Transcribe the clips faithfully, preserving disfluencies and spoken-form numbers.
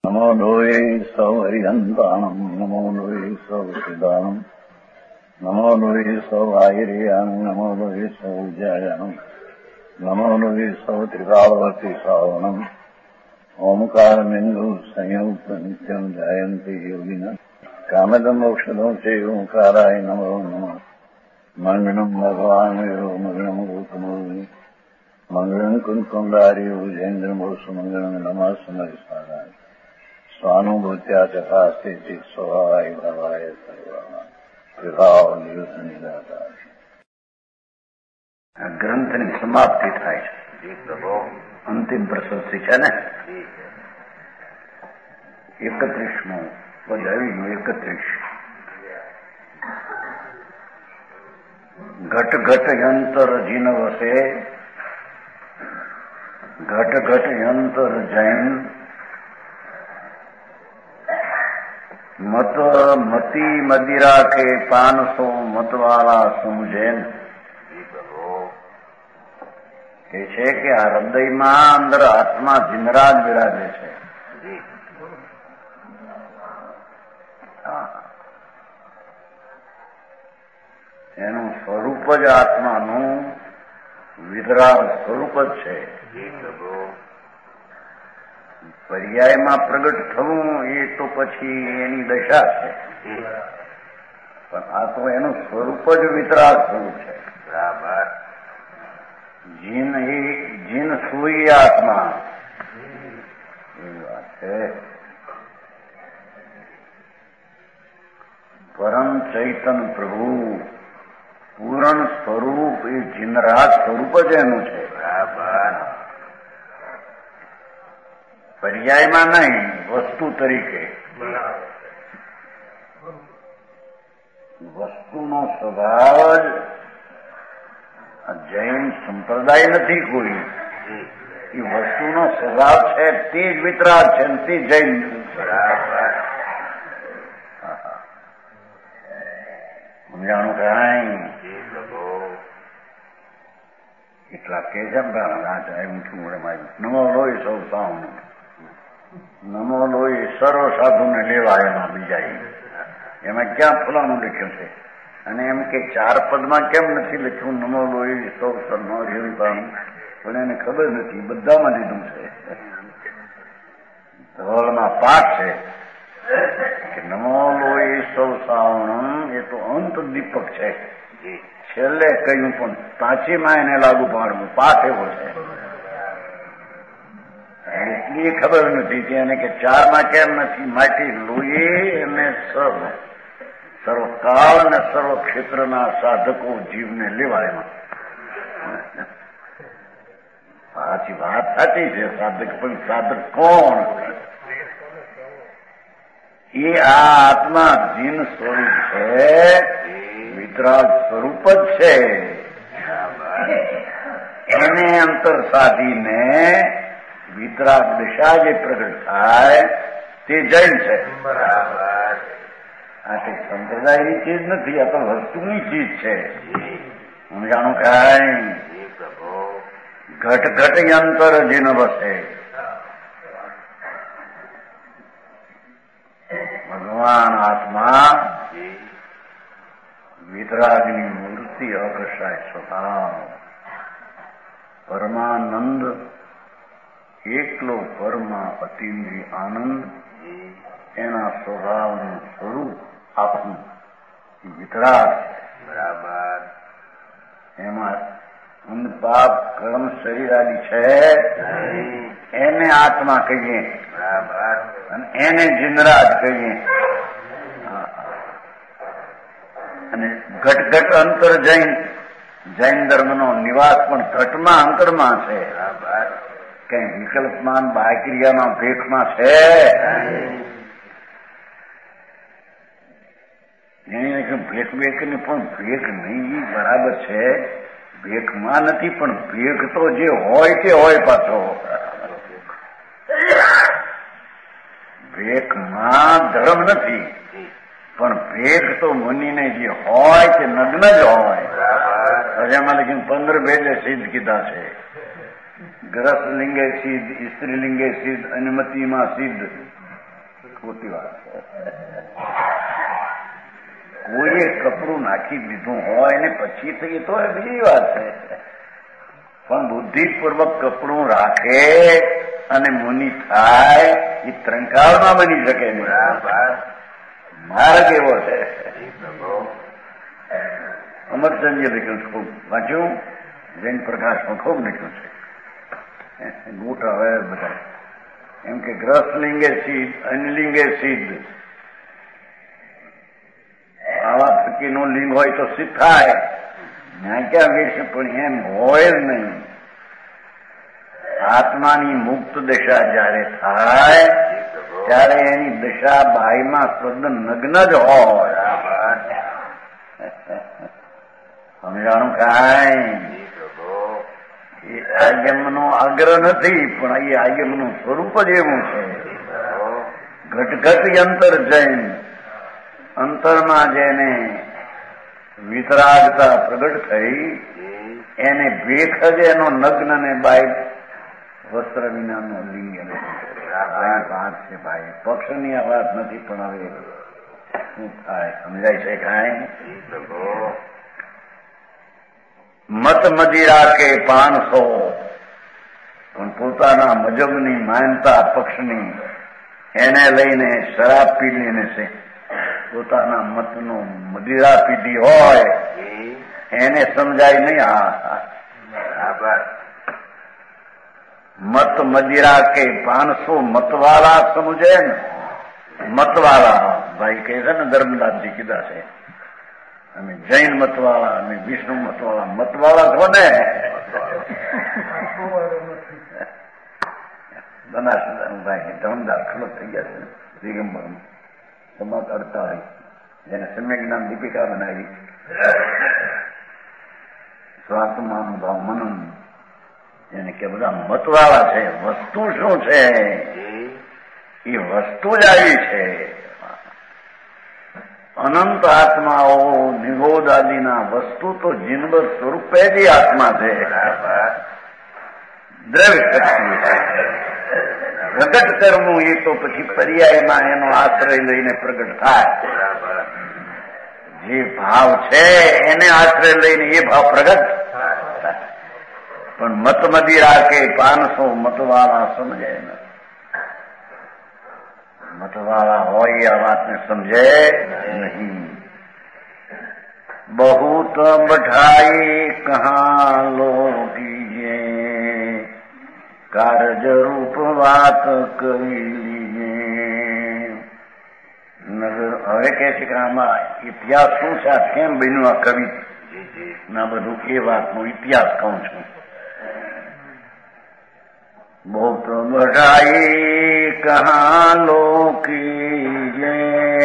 નમો લોહે સૌ હરિહંતાણમ નમો લોહે સૌ સિદાનમ નમો લોહે સૌ આયર્યાણમ નમો લોહે સૌ જયાણમ નમો લોહે સૌ ત્રિકાળવતી શ્રાવણમ ઓમકાર બિંદુ સંયુક્ત નિત્યમ જાયંતિ યોગિના કામદમ મોક્ષદમ છે ઓંકારાય નમો નમઃ મંગળમ ભગવાન વિરો મંગળમ ગૌતમોની મંગળમ કુંકુંડારી ઉજેન્દ્રમો સુમંગળમ નમઃ સમરિસારાય સ્વાનુભૂત્યા તથા સ્થિતિ સ્વભાવાય ભાવાય સર્વમાં વિભાવ નિયુદ્ધ નિરાકાર. આ ગ્રંથની સમાપ્તિ થાય છે. અંતિમ પ્રસંગથી છે ને એકત્રીસમું પદાવીનું એકત્રીસ. ઘટ ઘટ યંતર જીન વસે ઘટ ઘટ યંતર જૈન મત મતી મદિરા કે પાંચસો મતવાળા સમજેન. કે છે કે આ હૃદયમાં અંદર આત્મા જીનરાજ બિરાજે છે. એનું સ્વરૂપ જ આત્માનું વિતરાગ સ્વરૂપ જ છે. પર્યાયમાં પ્રગટ થવું એ તો પછી એની દશા છે, પણ આ તો એનું સ્વરૂપ જ વિતરાગ સ્વરૂપ છે. બરાબર. જીન એ જીન સુઈ આત્મા એવી વાત છે. પરમ ચૈતન પ્રભુ પૂરણ સ્વરૂપ એ જીનરાજ સ્વરૂપ જ એનું છે. બરાબર. પર્યાયમાં નહીં, વસ્તુ તરીકે. વસ્તુનો સ્વભાવ જ જૈન સંપ્રદાય નથી કોઈ. એ વસ્તુનો સ્વભાવ છે તે જ વિતરાગ છે તે જૈન. સમજાણું કઈ એટલા કે છે. નમો લોહી સૌ સામ નમો લોહી સર્વ સાધુને લેવા. એમાં બીજા એમાં ક્યાં ફલાનું લખ્યું છે? અને એમ કે ચાર પદમાં કેમ નથી લખ્યું નમો લોહી સૌ સર્વનું? પણ એને ખબર નથી, બધામાં લીધું છે. ધોળમાં પાઠ છે કે નમો લોહી સૌ સાવણમ. એ તો અંત દીપક છે, છેલ્લે કહ્યું, પણ પાંચીમાં એને લાગુ પાડવું. પાઠ એવો છે. એટલી ખબર નથી કે એને કે ચારમાં કેમ નથી. માટી લોહી અને સર્વ સર્વકાળ અને સર્વ ક્ષેત્રના સાધકો જીવને લેવાય. સાચી વાત સાચી છે. સાધક પણ સાધક કોણ? એ આ આત્મા જીન સ્વરૂપ છે, વિતરાગ સ્વરૂપ જ છે. એને અંતર સાધીને વિતરાગ દિશા જે પ્રગટ થાય તે જૈન છે. બરાબર. આ તે સંપ્રદાયની ચીજ નથી, આ તો વસ્તુની ચીજ છે. સમજાણું કઈ? ઘટ ઘટ યંતર જીન વસે. ભગવાન આત્મા વિતરાગની મૂર્તિ અકર્ષાય સ્વભાવ. પરમાનંદ એકલો પરમા અતિન્દ્રિય આનંદ એના સ્વભાવનું સ્વરૂપ આપણું વિતરાગ. બરાબર. એમાં પુણ્ય પાપ કર્મ શરીર આદિ છે એને આત્મા કહીએ. બરાબર. અને એને જીનરાજ કહીએ. અને ઘટ ઘટ અંતર જૈન જૈન ધર્મનો નિવાસ પણ ઘટમાં અંતરમાં છે. બરાબર. કઈ વિકલ્પમાં બાહ્યક્રિયામાં ભેખમાં છે? ભેખ ભેખ ને પણ ભેખ નહીં. બરાબર છે, ભેખમાં નથી, પણ ભેખ તો જે હોય તે હોય. પાછો ભેખમાં ધર્મ નથી, પણ ભેખ તો મુનિને જે હોય તે નગ્ન જ હોય. રજામાં લખીને પંદર ભેદે સિદ્ધ કીધા છે. ગ્રસ લિંગે સિદ્ધ, સ્ત્રીલિંગે સિદ્ધ, અનુમતિમાં સિદ્ધ, ખોટી વાત છે. કોઈએ કપડું નાખી દીધું હોય ને પછી થઈ તો એ બીજી વાત છે, પણ બુદ્ધિપૂર્વક કપડું રાખે અને મુનિ થાય એ ત્રંકાળમાં બની શકે નહીં. માર્ગ એવો છે. અમરચંદજી લખ્યું છે, ખૂબ વાંચ્યું, જૈન પ્રકાશમાં ખૂબ લખ્યું છે. ગોટા હવે બધા એમ કે ગ્રસલિંગે સિદ્ધ, અનલિંગે સિદ્ધ. આવા થકીનું લિંગ હોય તો સિદ્ધ થાય, ત્યાં ક્યાં વેશ, પણ એમ હોય જ નહીં. આત્માની મુક્ત દશા જયારે થાય ત્યારે એની દશા બાહીમાં તદ્દન નગ્ન જ હોય. સમજાણું કાંઈ? એ આયમનો આગ્રહ નથી, પણ એ આયમનું સ્વરૂપ જ એવું છે. ઘટઘટ અંતર જૈન, અંતરમાં જેને વિતરાગતા પ્રગટ થઈ એને ભેખ જ એનો નગ્ન ને બાય વસ્ત્ર વિનાનો લિંગ વાત છે ભાઈ. પક્ષની આ વાત નથી, પણ હવે શું થાય સમજાય છે કાંઈ? મત મદિરા કે પાંચસો, પણ પોતાના મજબની માનતા પક્ષની એને લઈને શરાબ પી લઈને છે. પોતાના મતનો મદિરા પીધી હોય એને સમજાય નહીં. હા, મત મદિરા કે પાંચસો મતવાળા સમજે ને. મતવાળા ભાઈ કહે છે ને, ધર્મદાસજી કીધા છે અમે જૈન મતવાળા અને વિષ્ણુ મતવાળા. મતવાળા છો ને બનાસભાઈ ધર્મદાસ ખબર થઈ ગયા છે દિગંબરમાં સમાજ અડતાલીસ, જેને સમ્યક નામ દીપિકા બનાવી. સ્વાત્માનું ભાવ મનન એને કે બધા મતવાળા છે. વસ્તુ શું છે? એ વસ્તુ જ આવી છે. અનંત આત્માઓ નિગોદ આદિના વસ્તુ તો જીનબદ સ્વરૂપે જ આત્મા છે. દ્રવ્ય શક્તિ પ્રગટ કરવું એ તો પછી પર્યાયમાં એનો આશ્રય લઈને પ્રગટ થાય. જે ભાવ છે એને આશ્રય લઈને એ ભાવ પ્રગટ. પણ મત મદિરા કે પાંચસો મતવાળા સમજે નથી. મતવાળા હોય આ વાતને સમજે નહીં. બહુત બઠાઈ કહા લોગીએ, કારજ રૂપ વાત કરી લીજે. હવે કે છે કે આમાં ઇતિહાસ શું છે, આ કેમ બન્યું આ કવિ ના બધું એ વાતનો ઇતિહાસ કહું છું. બહુત બઢાઈ કહા લોકીજે,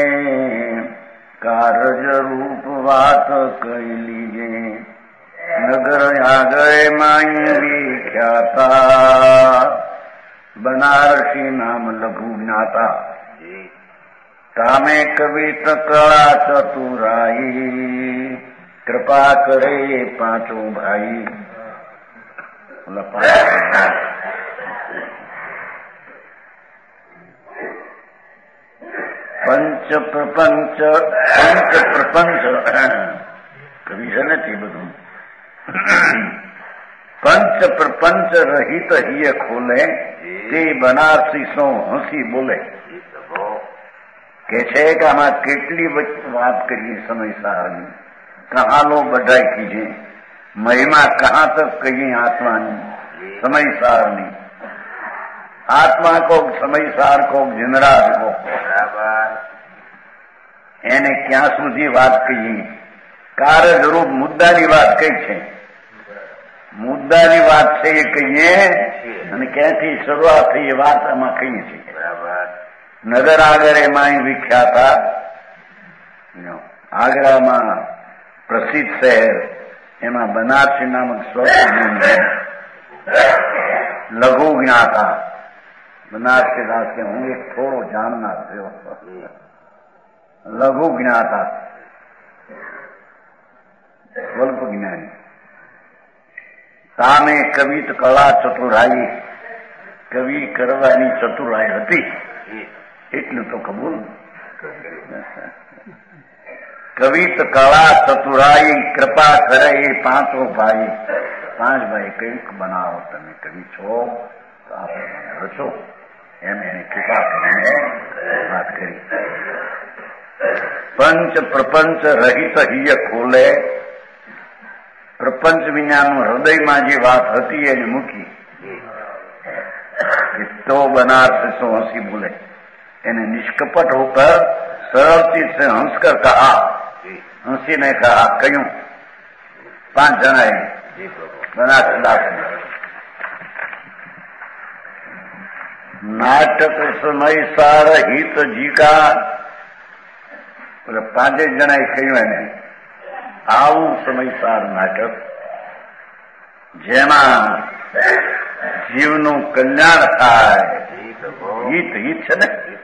કારજ રૂપ વાત કહી લીજે. નગર આગળ માઈ વિખ્યાતા, બનારસી નામ લઘુ જ્ઞાતા. કામે કવિત કળા ચતુરાઈ, કૃપા કરે પાંચો ભાઈ. પંચ પ્રપંચ પંચ પ્રપંચ કવિ છે નથી બધું. પંચ પ્રપંચ રહિત હિય ખોલે, તે બનારસી સો હસી બોલે. કે છે કે આમાં કેટલી વાત કરીએ સમય સારની. કહા લો બધાઈ કીજે, મહિમા કહા તક કહીએ આત્માની. સમય સારની આત્મા કોક, સમય સાર કોક, જિંદરાજ કોક. એને ક્યાં સુધી વાત કહીએ? કાર્ય રૂપ મુદ્દાની વાત કઈ છે? મુદ્દાની વાત છે એ કહીએ, અને ક્યાંથી શરૂઆત થઈ એ વાત આમાં કહીએ છીએ. નગર આગળ એમાં વિખ્યાતા, આગ્રામાં પ્રસિદ્ધ શહેર, એમાં બનારસી નામક સ્વપ્ન લઘુ જ્ઞાતા. બનારસી દાસ કે હું એક થોડો જાણનાર થયો. લઘુ જ્ઞાતા, સ્વલ્પ જ્ઞાની. સામે કવિત કળા ચતુરાઈ, કવિ કરવાની ચતુરાઈ હતી. એટલું તો કબૂલ. કવિત કળા ચતુરાઈ કૃપા કરે એ પાંચો ભાઈ. પાંચ ભાઈ કંઈક બનાવો, તમે કવિ છો તો આપણે મને રચો, એમ એની કૃપા કરીને વાત કરી. પંચ પ્રપંચ રહિત હિય ખોલે. પ્રપંચ વિનાનું હૃદયમાં જે વાત હતી એને મૂકી. तो बनारस से हंसी बोले, यानी निष्कपट होकर सरल चीज से हंसकर कहा. हंसी ने कहा क्यों? पांच जना है बनारस दास. नाटक समय सार हित जी का बोले पांचे जना कहू ने आऊ समय सार नाटक જેમાં જીવનું કલ્યાણ થાય. હિત હિત છે ને,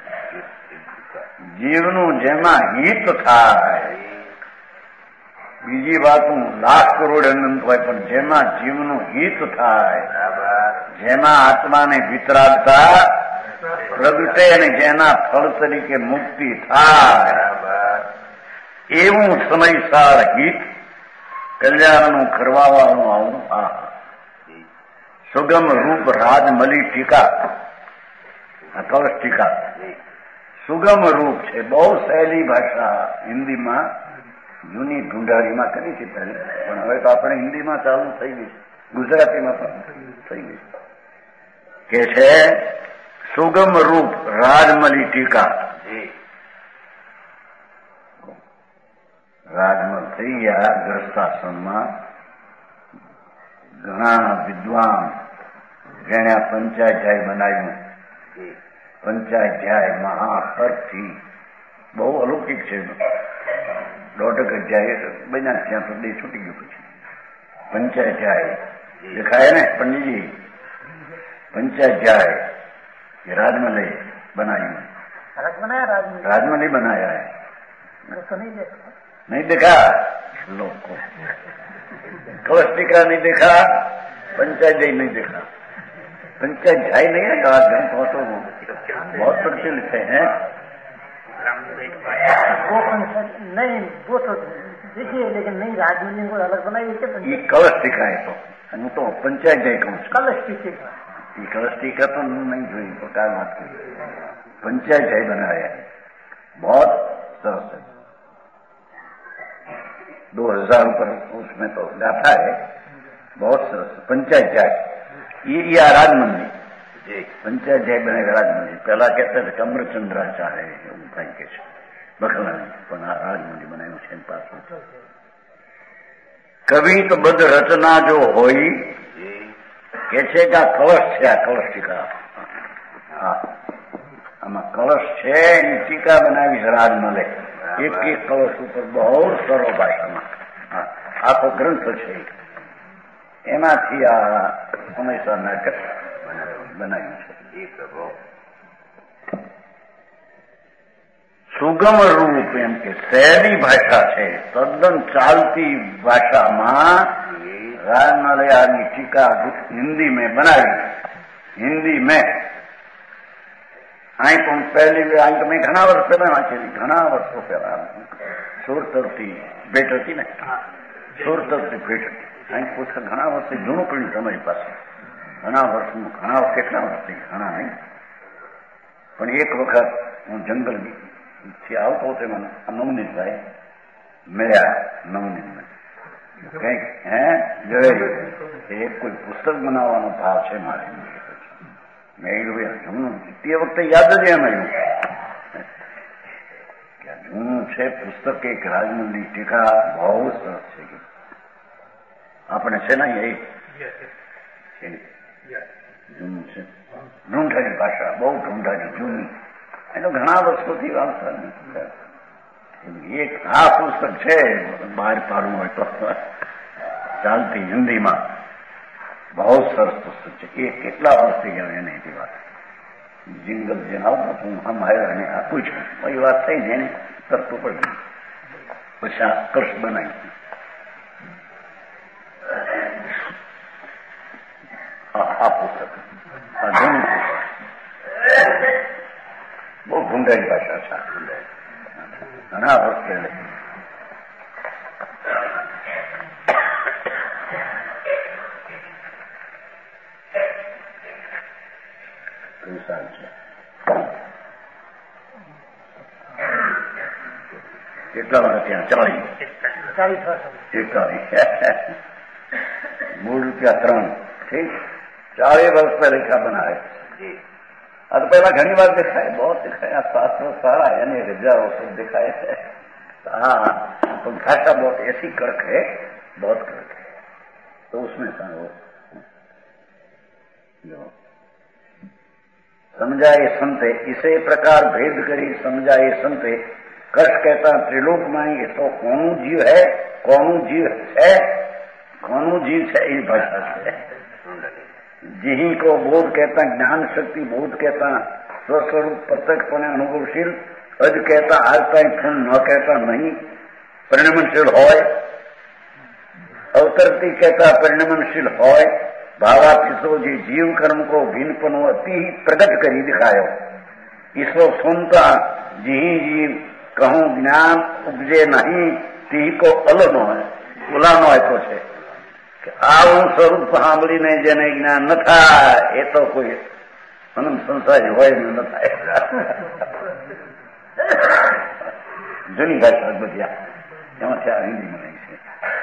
જીવનું જેમાં હિત થાય. બીજી વાત હું લાખ કરોડ અનંત હોય, પણ જેમાં જીવનું હિત થાય, જેમાં આત્માને વિતરાગતા પ્રગટે અને જેના ફળ તરીકે મુક્તિ થાય, એવું સમયસાર હિત કલ્યાણનું કરવાવાળું આવું આ સુગમ રૂપ રાજમલી ટીકા. કળશ ટીકા સુગમ રૂપ છે, બહુ સહેલી ભાષા. હિન્દીમાં જૂની ઢૂંઢારીમાં કરી છે પહેલે, પણ હવે તો આપણે હિન્દીમાં ચાલુ થઈ ગઈ છે, ગુજરાતીમાં પણ થઈ ગઈ કે છે સુગમ રૂપ રાજમલી ટીકા. રાજમલ થઈ ગયા ગ્રસ્તાશ્રમમાં. ઘણા વિદ્વાન જેણે પંચાધ્યાય બનાવ્યું. પંચાધ્યાય મહાફરથી બહુ અલૌકિક છે. દોઢક અધ્યાય બન્યા ત્યાં તો બે છૂટી ગયું. પછી પંચાધ્યાય દેખાય ને પંડિતજી, पंचाध्याय राजमले बनाई, राजमली बनाया है, तो नहीं देखा नहीं देखा लोग को, कवस्टिका नहीं देखा, पंचाध्याय नहीं देखा। पंचाध्याय नहीं है कहा ग्रंथ हो तो बहुत प्रचलित है। वो नहीं वो तो देखिए, लेकिन नहीं राजमली को अलग बनाई है। ये कवस्टिका है तो હું તો પંચાયત કહું છું, કલશ ટીકા એ કલશ ટીકા તો નહીં જોઈ તો क्या बात की, पंचायत है बनाया, बहुत सरस है। दो हजार पर उसमें तो गाथा है, बहुत सरस पंचायत है। ये ये राजमंदिर पंचायत है बने राजमंदिर। पहला कहते थे कमरचंद्राचार्य कहीं के बखला नहीं राजमंदिर बनायु છે પાછું। कवि तो बद रचना जो होई के छे का कलश है, कलश टीका आमा कलश है, टीका बनावी राजमले एक एक कलश ऊपर बहुत सरल भाषा में आखो ग्रंथ है। एमांथी आ हमेशा नाटक बनाव्યું છે। सुगम रूप एम के सहेली भाषा है, तद्दन चालती भाषा में राजमलया की टीका हिंदी में बनाई। हिंदी में आई तो पहली आई तो मैं घना वर्ष पहले वांचेली, घना वर्षों पहला सुरतरती भेट थी ने, सुरतरती भेट आई पुस्तक घना वर्ष जूनू पड़ू तमारी पास, घना वर्ष घना केटला वर्ष घना नहीं, पण एक वखत हूँ जंगल में थी आवतो ते मन नवनीत भाई मिल्या नवनीत में कई है जो एक कोई पुस्तक बनावानो भाव है मारे मैं हूँ ते वक्त याद ज एम आव्युं जूनू है पुस्तक एक राजमंडी टीका बहुत सरस है कि अपने से ना यही जूनू से ढूंढारी भाषा बहुत ढूंढारी जूनी એનો ઘણા વર્ષોથી વાંચતા એક આ પુસ્તક છે બહાર પાડવું હોય તો ચાલતી હિન્દીમાં બહુ સરસ પુસ્તક છે। એ કેટલા વર્ષથી ગયા એને એની વાત જિંગલ જે આવતો હું હમ આવ્યા અને આપું છું એ વાત થઈ ને એને કરતું પડ્યું પછી આ કર્ષ બનાવી આ પુસ્તક આ જૂનું પુસ્તક बहुत ગુંડેજ ભાષા છે. ઘણા વર્ષ પહેલે કઈ સાલ છે? કેટલા વર્ષ ત્યાં? ચાલીસ એકતાલીસ. મૂળ રૂપિયા ત્રણ. ઠીક. ચાલીસ વર્ષ પહેલે क्या बनाए. આ તો પહેલા ઘણી વાર દેખાય, બહુ દેખાય. આ શાસ્ત્રો सारा यानी रजाओं सब दिखाए है. हाँ, तो भाषा बहुत ऐसी कड़क है, बहुत कड़क है. तो उसमें वो जो समझाए संते इसे प्रकार भेद करी समझाए संते. कृष्ण कहता त्रिलोक माएंगे तो कौन जीव है, कौन जीव है, कौन जीव है. इस भाषा से जिही को बोध कहता, ज्ञान शक्ति बोध कहता, स्वस्वरूप प्रत्यक्षपणे अनुभवशील. अज कहता आज ताई फूल न कहता नहीं परिणमनशील होय. अवतरती कहता परिणमनशील होय. भावातीसो जी जीव कर्म को भिन्नपनो अति ही प्रकट करी दिखायो. ईसो सुनता जिही जीव कहूं ज्ञान उपजे नहीं ती को અલનો હોય, ઓલાનો આપ્યો છે કે આવું સ્વરૂપ સાંભળીને જેને જ્ઞાન ન થાય એ તો કોઈ અનંત સંસારી હોય ન થાય. જૂની ભાષા બધી એમાંથી આ હિન્દી બનાવી છે.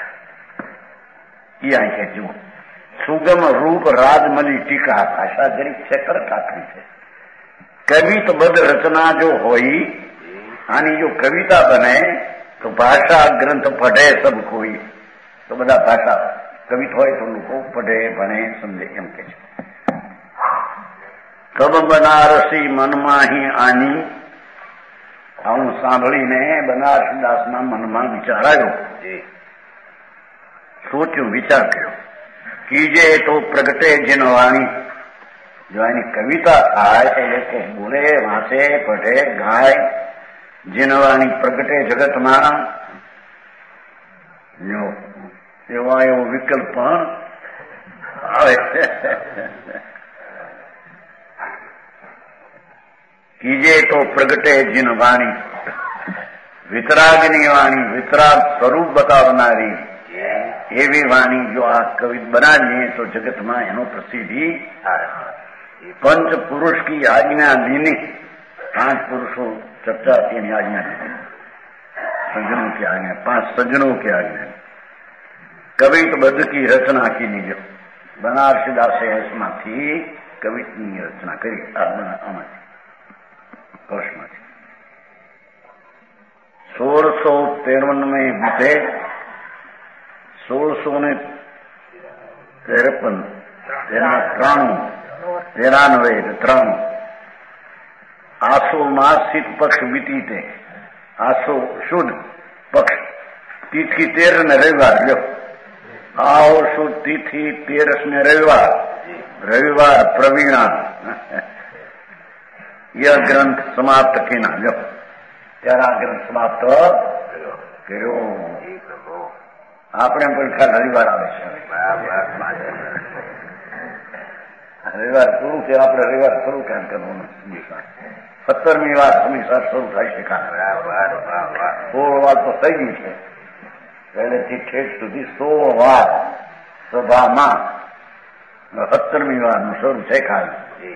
એ અહીં છે જુઓ. સુગમ રૂપ રાજમલી ટીકા. ભાષા જરીક છે કડક આકરી છે. કવિત બદ રચના જો હોય આની જો કવિતા બને તો ભાષા ગ્રંથ પઢે સબ કોઈ. તો બધા ભાષા કવિત હોય તો લોકો પઢે ભણે સમજે એમ કે છે. તબ બનારસી મનમાં ही આની. આવું સાંભળીને બનારસદાસના મનમાં વિચાર આવ્યો. સોચ્યું, વિચાર કર્યો. કીજે તો પ્રગટે जिन वाणी. જો એની કવિતા થાય તો લોકો બોલે, વાંચે, પઢે, ગાય. જીનવાણી પ્રગટે જગતમાં. જો એવા એવો વિકલ્પ પણ આવે. કીજે તો પ્રગટે જીન વાણી. વિતરાગની વાણી, વિતરાગ સ્વરૂપ બતાવનારી એવી વાણી જો આ કવિ બનાવીએ તો જગતમાં એનો પ્રસિદ્ધિ થાય. पंच पुरुष की आज्ञा लीनी. पांच पुरुषों चर्चा की आज्ञा लीनी. सज्जनों की आज्ञा, पांच सज्जनों की आज्ञा. कवित बद्ध की रचना की लीजिए. बनारसीदासे इसमें थी कवित की रचना करी. कृष्ण सोल सौ तेरवन में बीते. सोल सौ ने तेरपन तेरह ત્રાણું तेरानवे ત્રણ. आसो मास शीत पक्ष बीती थे. आसो शुद्ध पक्ष तिथि तेरह ने रविवार लो. आओ शुद्ध तिथि तेरस ने रविवार. रविवार प्रवीणा. यह ग्रंथ समाप्त किना लो. तेरा ग्रंथ समाप्त करो. આપણે પણ ખાલી રવિવાર આવે છે. રવિવાર પૂરું છે, આપણે રવિવાર શરૂ કામ કરવાનું. સત્તરમી વાર સમીક્ષા શરૂ થાય છે. સોળ વાર તો થઈ ગઈ છે. પહેલેથી ઠેઠ સુધી સોળ વાર સભામાં સત્તરમી વારનું શરૂ છે ખાલી.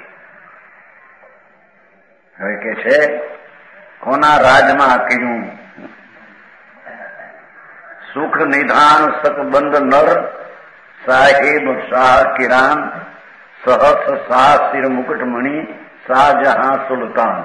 હવે કે છે કોના રાજમાં કયું સુખ નિધાન સતબંધ નર સાહેબ શાહ કિરાન सहस शाह सिर मुकुटमणि शाहजहां सुल्तान.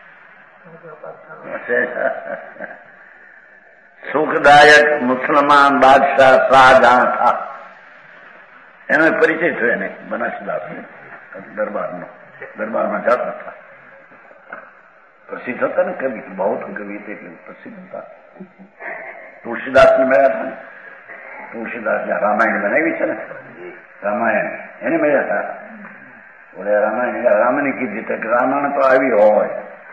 सुखदायक मुसलमान बादशाह शाहजहां था. એનો પરિચય થયો એને બનાસદાસ દરબારનો. દરબારમાં જતા હતા. પ્રસિદ્ધ હતા ને કવિ, બહુ કવિ એટલે પ્રસિદ્ધ હતા. તુલસીદાસને મળ્યા હતા ને. તુલસીદાસ રામાયણ બનાવી છે ને, રામાયણ એને મળ્યા હતા. બોલે રામાયણ રામને કીધી તક રામાયણ તો આવી હોય.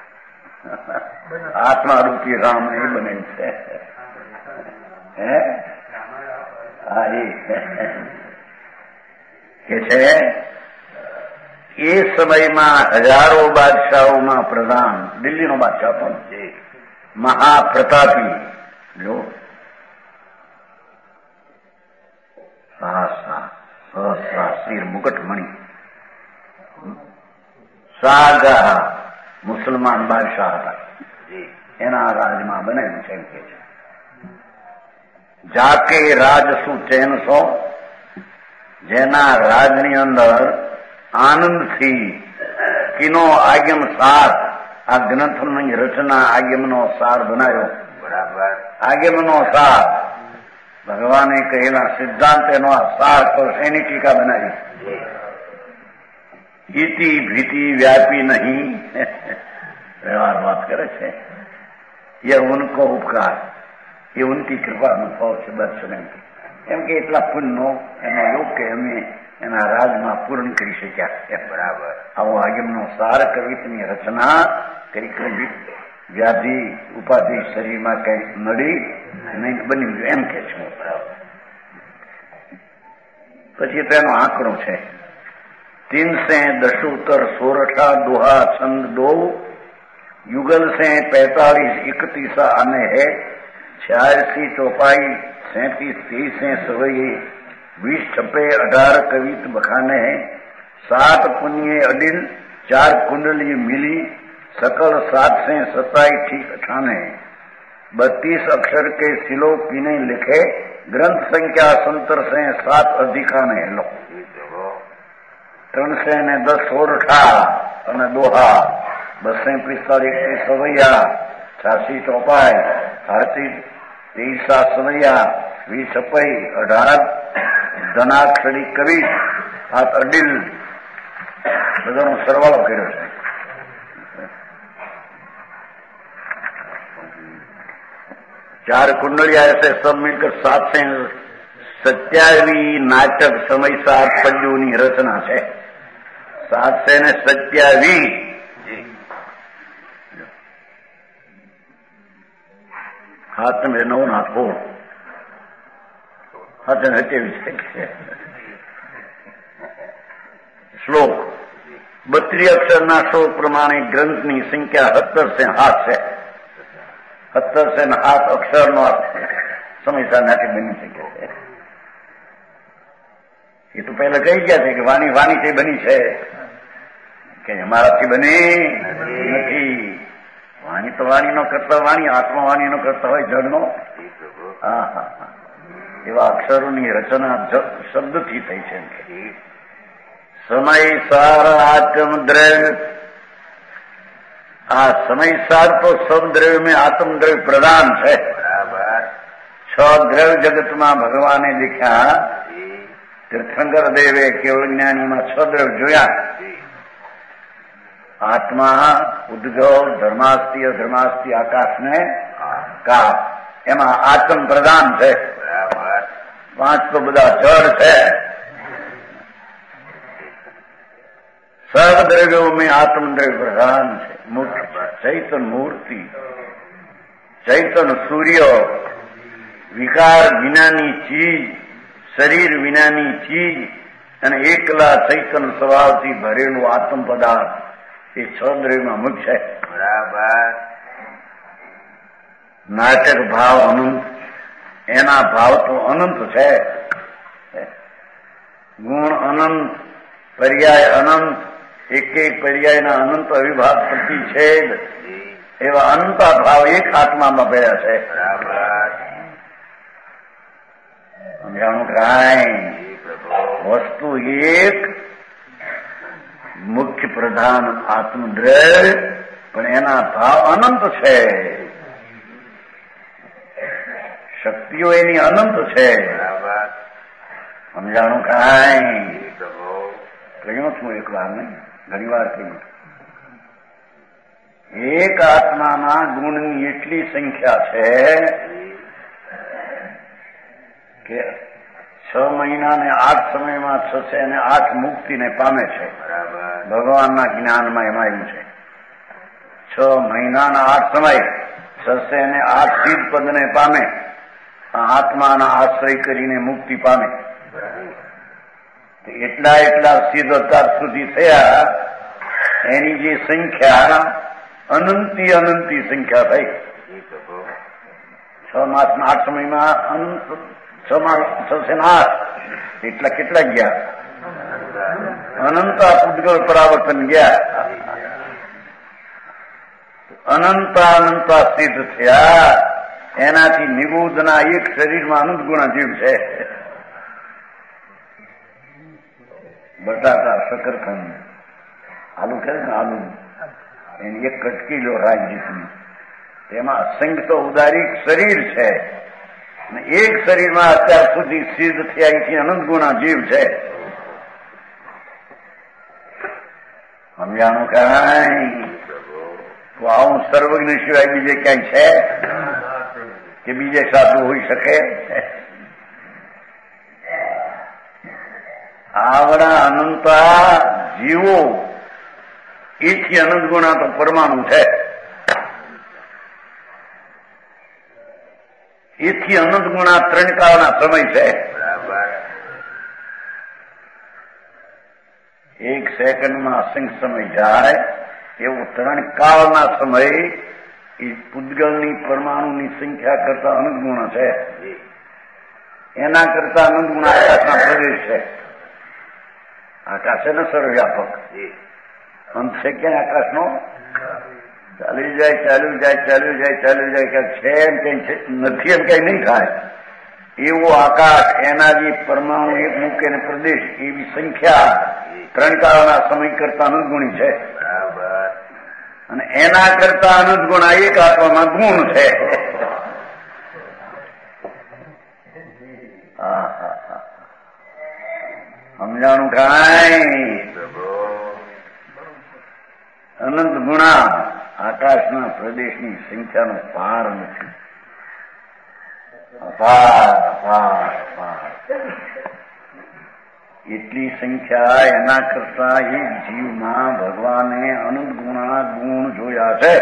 આત્મા રૂપી રામ એ બને છે. હે હા એ કે છે એ સમયમાં હજારો બાદશાહોમાં પ્રધાન દિલ્હીનો બાદશાહ પણ છે, મહાપ્રતાપી. જો સહસા સહસા શિર મુકટમણી શાહજહાં મુસલમાન બાદશાહ હતા, એના રાજમાં બનાવ્યું છે એમ કે છે. જાકે રાજ શું ચેન સો, જેના રાજની અંદર આનંદથી કિનો આગમ સાર, આ ગ્રંથની રચના આગમનો સાર બનાવ્યો. બરાબર, આગમનો સાર ભગવાને કહેલા સિદ્ધાંત એનો આ સાર પર એની ટીકા બનાવી. ઈતિ ભીતિ વ્યાપી નહીં, વ્યવહાર વાત કરે છે. ये उनको उपकार, ये उनकी कृपा अनुभव છે બસ. એમ કે એટલા પુણ્યનો એનો યોગ કે અમે એના રાજમાં પૂર્ણ કરી શક્યા. બરાબર, આવો આગમનો સાર કવિતની રચના કરી કરી વ્યાધિ ઉપાધિ શરીરમાં કઈ નડી નહીં બની એમ કે છે. પછી તેનો આંકડો છે तीन से दशोत्तर सोरठा दोहा छंद दो युगल से पैतालीस इकतीसा आने है छियासी चौपाई सैतीस तीस से सवई बीस छप्पे अठारह कवित बखाने हैं सात पुण्य अडिल चार कुंडली मिली सकल सात से सताई ठीक अठाने बत्तीस अक्षर के सिलो पीने लिखे ग्रंथ संख्या संतर से सात अधिकाने लो त्रण से ने दस सोरठा અને દોહા બસે પિસ્તાલીસ સવૈયા છ્યાસી ચોપાઈ આરતી ત્રીસા સવૈયા વીસ છપ્પઈ અઢાર ધનાક્ષરી કવિ સાત અડિલ બધાનો સરવાળો કર્યો છે. चार कुंडलिया ऐसे सब मिलकर सात से सत्यावी नाटक समय सात पद्योनी रचना है. सात से ने सत्यावी हाथ में नौ नाथ हो हाथ में सत्यावी श्लोक बत्रीस अक्षर ना श्लोक प्रमाणे ग्रंथ ની સંખ્યા સત્તર से हाथ है. સત્તર से હાથ અક્ષર નો સમયસર નાથી બની શકે છે. એ તો પહેલા કહી ગયા છે કે વાણી વાણી થી બની છે કે અમારાથી બની નથી. વાણી તો વાણી નો કરતા વાણી આત્મા વાણી નો કરતા હોય જળનો. હા હા હા એવા અક્ષરોની રચના શબ્દથી થઈ છે. સમય સાર આત્મ દ્રવ્ય આ સમયસાર તો સબ દ્રવ્ય में आत्म द्रव्य प्रधान है. छ द्रव्य जगत में भगवाने लिख्या तीर्थंकर देवे केवल ज्ञानी में छ द्रव्य जोया आत्मा उद्गव धर्मास्ति अधर्मास्ति आकाश ने का एमा आत्म प्रधान है. पांच तो બધા જળ છે. सर्व द्रव्यों में आत्म द्रव्य प्रधान है. मुख्य चैतन मूर्ति चैतन सूर्य विकार विनानी चीज शरीर विनानी चीज અને એકલા ચૈતન સ્વભાવથી ભરેલું આત્મ પદાર્થ એ છ દ્રવ્યમાં મુખ્ય છે. બરાબર. નાટક ભાવ અનંત એના ભાવ તો અનંત છે. ગુણ અનંત પર્યાય અનંત એક એક પર્યાયના અનંત અવિભાગ પ્રતિછેદ એવા અનંતા ભાવ એક આત્મામાં ભર્યા છે. સમજાણું કાંઈ વસ્તુ એક મુખ્ય પ્રધાન આત્મદ્રવ્ય પણ એના ભાવ અનંત છે. શક્તિઓ એની અનંત છે. સમજાણું કાંઈ કહ્યું છું એક વાર નહીં ઘણી વાર કહ્યું. એક આત્માના ગુણની એટલી સંખ્યા છે કે છ મહિના ને આઠ સમયમાં છસે અને આઠ મુક્તિને પામે છે. ભગવાનના જ્ઞાનમાં એમાં એવું છે. છ મહિનાના આઠ સમય છસે ને આઠ સિદ્ધ પદને પામે આત્માના આશ્રય કરીને મુક્તિ પામે. એટલા એટલા સિદ્ધ અત્યાર સુધી થયા, એની જે સંખ્યા અનંતી અનંતી સંખ્યા થઈ. છ માસના આઠ સમયમાં અનંત છ માસ છસે આઠ એટલા કેટલા ગયા? અનંતા પૂતગલ પરાવર્તન ગયા. અનંતા અનંતા સિદ્ધ થયા. એનાથી નિબોધના એક શરીરમાં અનંત ગુણા જીવ છે. બટાકા, શકરખંડ, આલુ કરે ને આલુ, એની એક કટકી લો રાજ્યની, તેમાં અસંખ્ય ઉદારીક શરીર છે. અને એક શરીરમાં અત્યાર સુધી સિદ્ધ થયા એથી અનંત ગુણા જીવ છે. સમજાણું કાંઈ? તો આવું સર્વજ્ઞ સિવાય બીજે ક્યાંય છે કે બીજે સાધુ હોઈ શકે? આવડા અનંતા જીવો એથી અનંત ગુણા તો પરમાણુ છે. એથી અનંત ગુણા ત્રણ કાળના સમય છે. એક સેકન્ડમાં અસંખ્ય સમય જાય એવો ત્રણ કાળના સમય એ પૂતગલની પરમાણુની સંખ્યા કરતા અનંત ગુણા છે. એના કરતા અનંત ગુણા આકાશના પ્રદેશ છે. આકાશ છે ને સર્વવ્યાપક, અંત છે ક્યાં આકાશનો? ચાલી જાય ચાલ્યું જાય ચાલ્યું જાય ચાલ્યું જાય કે છે એમ કઈ નથી એમ કઈ નહીં થાય એવું આકાશ. એના જે પરમાણુ એક મૂકે ને પ્રદેશ એવી સંખ્યા ત્રણ કાળના સમય કરતા અનંત ગુણી છે. અને એના કરતા અનંત ગુણા એક આત્મામાં ગુણ છે. સમજાણું કાંઈ? અનંત ગુણા આકાશના પ્રદેશની સંખ્યાનો પાર નથી. અપાર અપાર અપાર એટલી સંખ્યા. એના કરતા એક જીવમાં ભગવાને અનંત ગુણા ગુણ જોયા છે.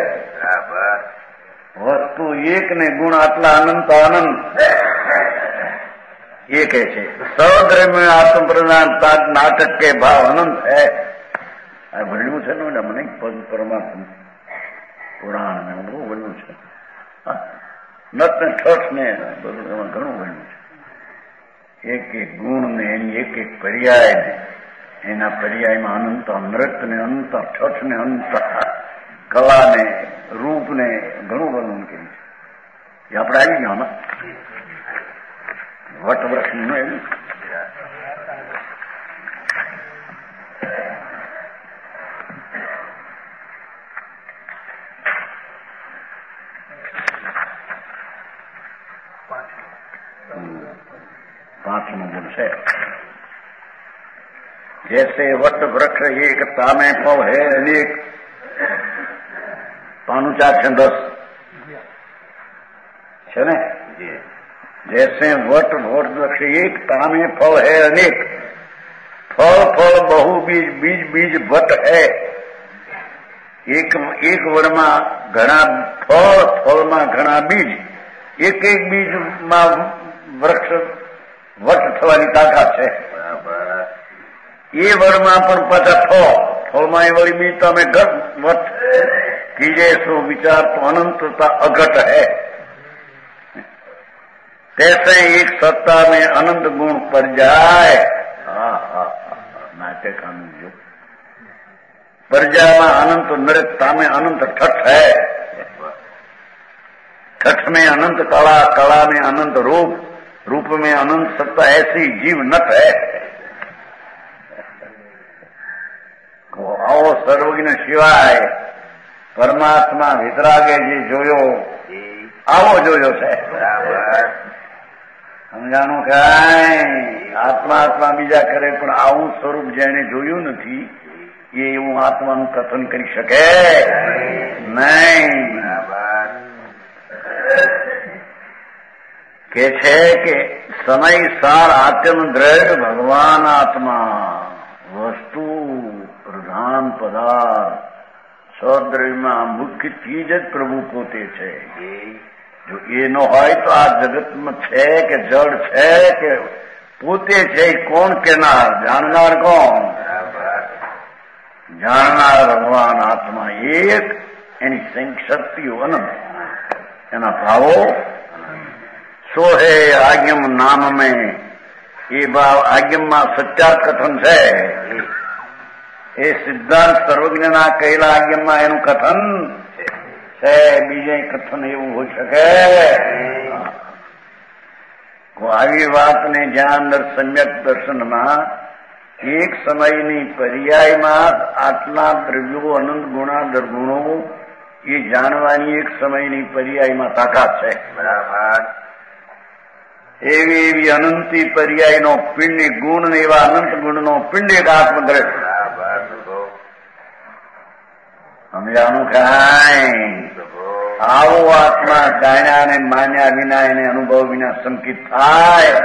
વસ્તુ એક ને ગુણ આટલા અનંત અનંત એ કહે છે. સદ્રમ્ય આત્મ પ્રધાન નાટક કે ભાવ અનંત હૈ. આ ભણ્યું છે ને મને પદ પરમાત્મા પુરાણ ને બહુ ભણ્યું છે. નત ને ઠઠ ને બધું એમાં ઘણું ભણ્યું છે. એક એક ગુણ ને એની એક એક પર્યાય ને એના પર્યાયમાં અનંત નૃત ને અનંત ઠઠ ને અનંત કલા ને રૂપ ને ઘણું વર્ણન કર્યું છે. એ આપણે આવી ગયા આમાં વટવૃક્ષ નું એમ પાંચમો ગુણ છે. जैसे वट वृक्ष एक तामे फल है अनेक. पानु चार छे दस है ने. जैसे वट वट वृक्ष एक तामे फल है अनेक. फल फल बहु बीज बीज बीज वट है. एक एक वड़मा घना फल फल में घना बीज. एक एक बीज में वृक्ष વટ થવાની તાકાત છે. એ વડમાં પણ પાછા ફળ ફળમાં એ વળી બીજ તમે ઘટ વટ કીજે સો વિચાર તો અનંતતા અઘટ है. तैसे एक सत्ता में अनंत गुण पर जाए. हाँ हाँ नाटक आनंद जो प्रजा में अनंत नृत्य में अनंत ठठ है. ठठ में अनंत कला, कला में अनंत रूप, रूप में अनंत सत्ता. ऐसी जीव नट है. आओ सर्वज्ञ सिवाय परमात्मा वितरागे जी जोयो आवो जोयो છે. સમજાણું કાંઈ? આત્મા આત્મા બીજા કરે પણ આવું સ્વરૂપ જેને જોયું નથી એ એવું આત્માનું કથન કરી શકે નહીં. કે છે કે સમય સાર આત્મ દ્રઢ ભગવાન આત્મા વસ્તુ પ્રધાન પદાર્થ સદ્રવ્યમાં મુખ્ય ચીજ જ પ્રભુ પોતે છે. જો એ ન હોય તો આ જગતમાં છે કે જળ છે કે પોતે છે કોણ કેનાર, જાણનાર કોણ? જાણનાર ભગવાન આત્મા એક, એની શક્તિઓ અનંત, એના ભાવો સો હે આજ્ઞમ નામ મેં, એ ભાવ આજ્ઞમમાં સત્યાર્થ કથન છે. એ સિદ્ધાંત સર્વજ્ઞના કહેલા આજ્ઞમમાં એનું કથન છે. બીજે કથન એવું હોઈ શકે? આવી વાતને જ્યાં અંદર સમ્યક દર્શનમાં એક સમયની પર્યાયમાં આટલા દ્રવ્યો અનંત ગુણા દર્ગુણો એ જાણવાની એક સમયની પર્યાયમાં તાકાત છે. બરાબર. એવી એવી અનંતી પર્યાયનો પિંડ ગુણ ને એવા અનંત ગુણનો પિંડ એક આત્મગ્રહ. સમજાનું કાંઈ? આવો આત્મા જાણ્યા ને માન્યા વિના, એને અનુભવ વિના સંકિત થાય.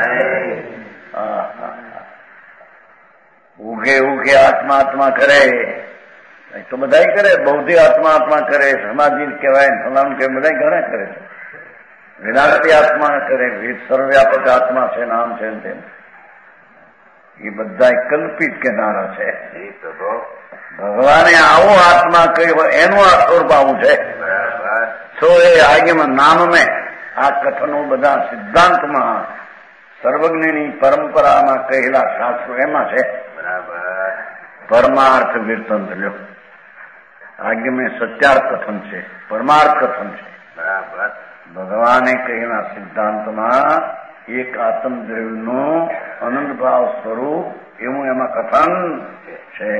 ઉઘે ઉઘે આત્મા આત્મા કરે તો બધા કરે, બૌદ્ધિક આત્મા આત્મા કરે, સમાધિ કહેવાય ફલાણું કે બધા ઘણા કરે છે. વેદાંતી આત્મા કરે, સર્વવ્યાપક આત્મા છે, નામ છે તેમ, એ બધા કલ્પિત કહેનારા છે. ભગવાને આવો આત્મા કહ્યો એનું આ સ્વરૂપ આવું છે. સો એ આગેમાં નામ મેં આ કથનો બધા સિદ્ધાંતમાં સર્વજ્ઞની પરંપરામાં કહેલા શાસ્ત્રો એમાં છે. પરમાર્થ વિર્તન લ્યો, આજ્ઞ મેં સત્યાર્થ કથન છે, પરમાર્થ કથન છે. બરાબર. ભગવાને કહેલા સિદ્ધાંતમાં એક આત્મદ્રવ્યનું અનંત ભાવ સ્વરૂપ એવું એમાં કથન છે.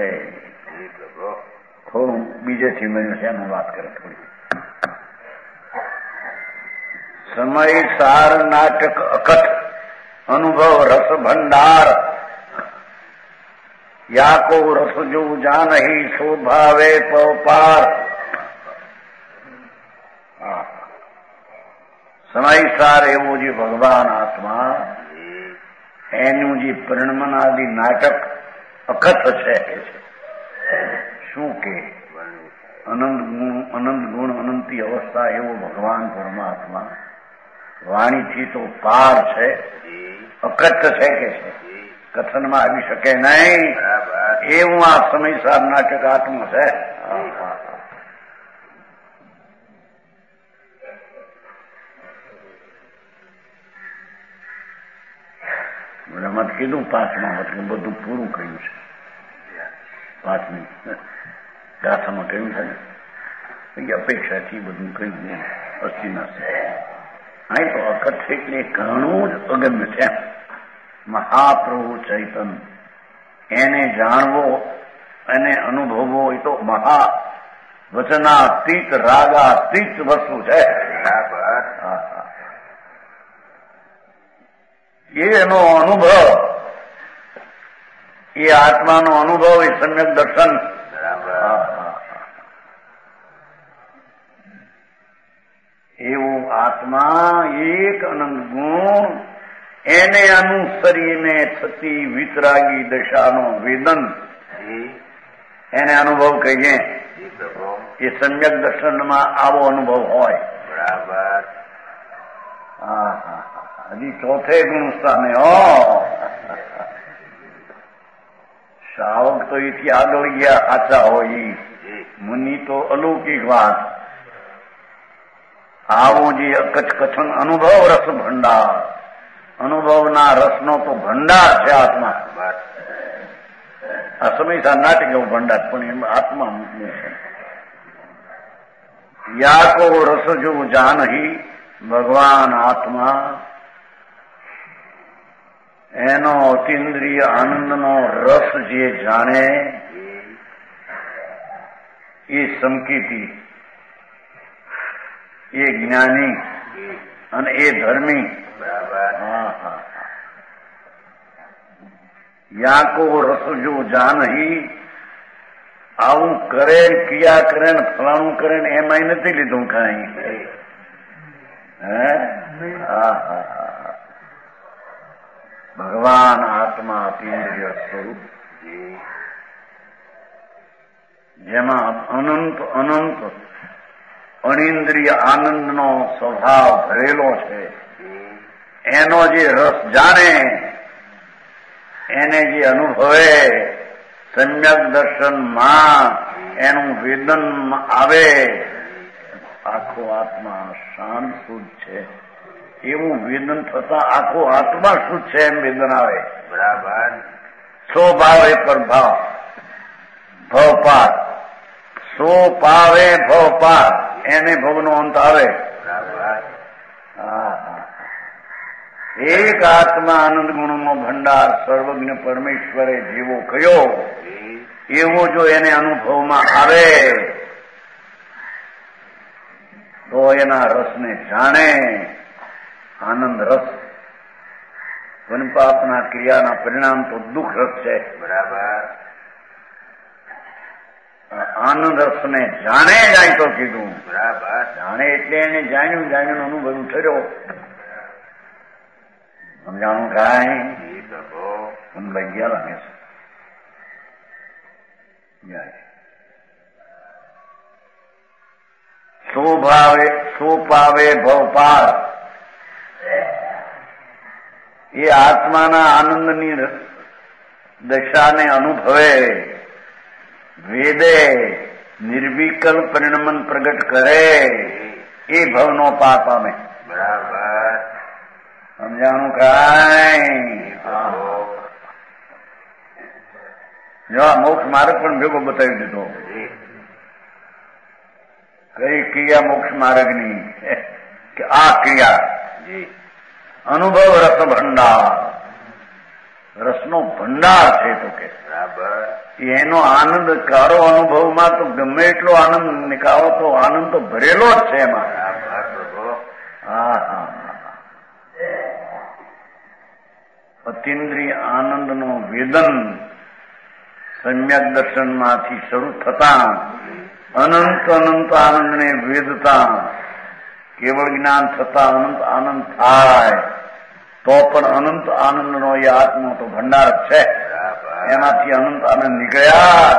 થોડું બીજેથી મળ્યું છે એનું વાત કરે થોડી. સમય સાર નાટક અકથ અનુભવ રસ ભંડાર, યાકો રસ જો જાનહી શોભાવે પવપાર. સમયસાર એવો જે ભગવાન આત્મા એનું જે પરિણમનાદિ નાટક અકથ છે. શું કે અનંત ગુણ અનંત ગુણ અનંતી અવસ્થા એવો ભગવાન પરમાત્મા વાણીથી તો પાર છે, અકથ છે કે છે, કથનમાં આવી શકે નહીં એવું આ સમયસાર નાટક આત્મા છે. મત કીધું પાંચમા મત બધું પૂરું કર્યું છે. પાંચમી ગાથામાં કહ્યું છે ને અપેક્ષાથી બધું કહ્યું અસ્થિના અહીં તો અકથ એટલે ઘણું જ અગમ્ય છે. મહાપ્રભુ ચૈતન એને જાણવો એને અનુભવવો એ તો મહા વચનાતીત રાગાતીત વસ્તુ છે. એનો અનુભવ, એ આત્માનો અનુભવ, એ સમ્યક દર્શન. એવું આત્મા એક અનંત ગુણ એને અનુસરીને થતી વિતરાગી દશાનો વેદન એને અનુભવ કહીએ. એ સમ્યક દર્શનમાં આવો અનુભવ હોય. બરાબર. હા હા હજી ચોથે ગુણ સ્થાને હો શ્રાવક તો એથી આગળ ગયા આચા હોય, મુનિ તો અલૌકિક વાત. આવો જે અકચ કથન અનુભવ રસ ભંડાર, અનુભવના રસનો તો ભંડાર છે આત્મા. આ સમય નાટક એવું ભંડાર પણ એમ આત્મા મૂકવું છે. યાકો રસ જો જાનહી, ભગવાન આત્મા એનો અતિન્દ્રિય આનંદનો રસ જે જાણે એ સંકિતી, એ જ્ઞાની અને એ ધર્મી. યાકો રસ જો જાનહી, આવું કરે ક્રિયા કરે ને ફલાણું કરે ને એમાં નથી લીધું કઈ. હે હા હા ભગવાન આત્મા અતિન્દ્રિય સ્વરૂપ જેમાં અનંત અનંત અનિન્દ્રિય આનંદનો સ્વભાવ ભરેલો છે, એનો જે રસ જાણે એને જે અનુભવે સમ્યક દર્શનમાં એનું વેદન આવે, આખો આત્મા શાંત શુદ્ધ છે એવું વેદન થતા આખો આત્મા શુદ્ધ છે એમ વેદન આવે. બરાબર. સ્વભાવે પ્રભાવ ભવપાર, સો પાવે ભવપાર, એને ભવનો અંત આવે. એક આત્મા આનંદ ગુણનો ભંડાર સર્વજ્ઞ પરમેશ્વરે જેવો કયો એવો જો એને અનુભવમાં આવે તો એના રસને જાણે. આનંદ રસ વનપાપના ક્રિયાના પરિણામ તો દુઃખ રસ છે. બરાબર. આનંદ રસને જાણે જાય તો કીધું. બરાબર. જાણે એટલે એને જાણ્યું જાણ્યું અનુભવ થયો. સમજાણું કાંઈ સમજાઈ ગયા લાગે છે. શોભાવે શોપાવે ભવપાર, એ આત્માના આનંદની દશાને અનુભવે વેદે નિર્વિકલ્પ પરિણમન પ્રગટ કરે એ ભવનો પાર પામે. બરાબર. સમજાણું કાંઈ? જો આ મોક્ષ માર્ગ પણ ભેગો બતાવી દીધો. કઈ ક્રિયા મોક્ષ માર્ગની કે આ ક્રિયા અનુભવ રસ ભંડાર, રસનો ભંડાર છે. તો કે એનો આનંદ કારો અનુભવમાં તો ગમે એટલો આનંદ નિકાળો તો આનંદ તો ભરેલો જ છે એમાં. હા હા અતિન્દ્રિય આનંદનો વેદન સમ્યક દર્શનમાંથી શરૂ થતા અનંત અનંત આનંદને વેદતા કેવળ જ્ઞાન થતા અનંત આનંદ થાય તો પણ અનંત આનંદનો એ આત્મા તો ભંડાર છે. એમાંથી અનંત આનંદ નીકળ્યા.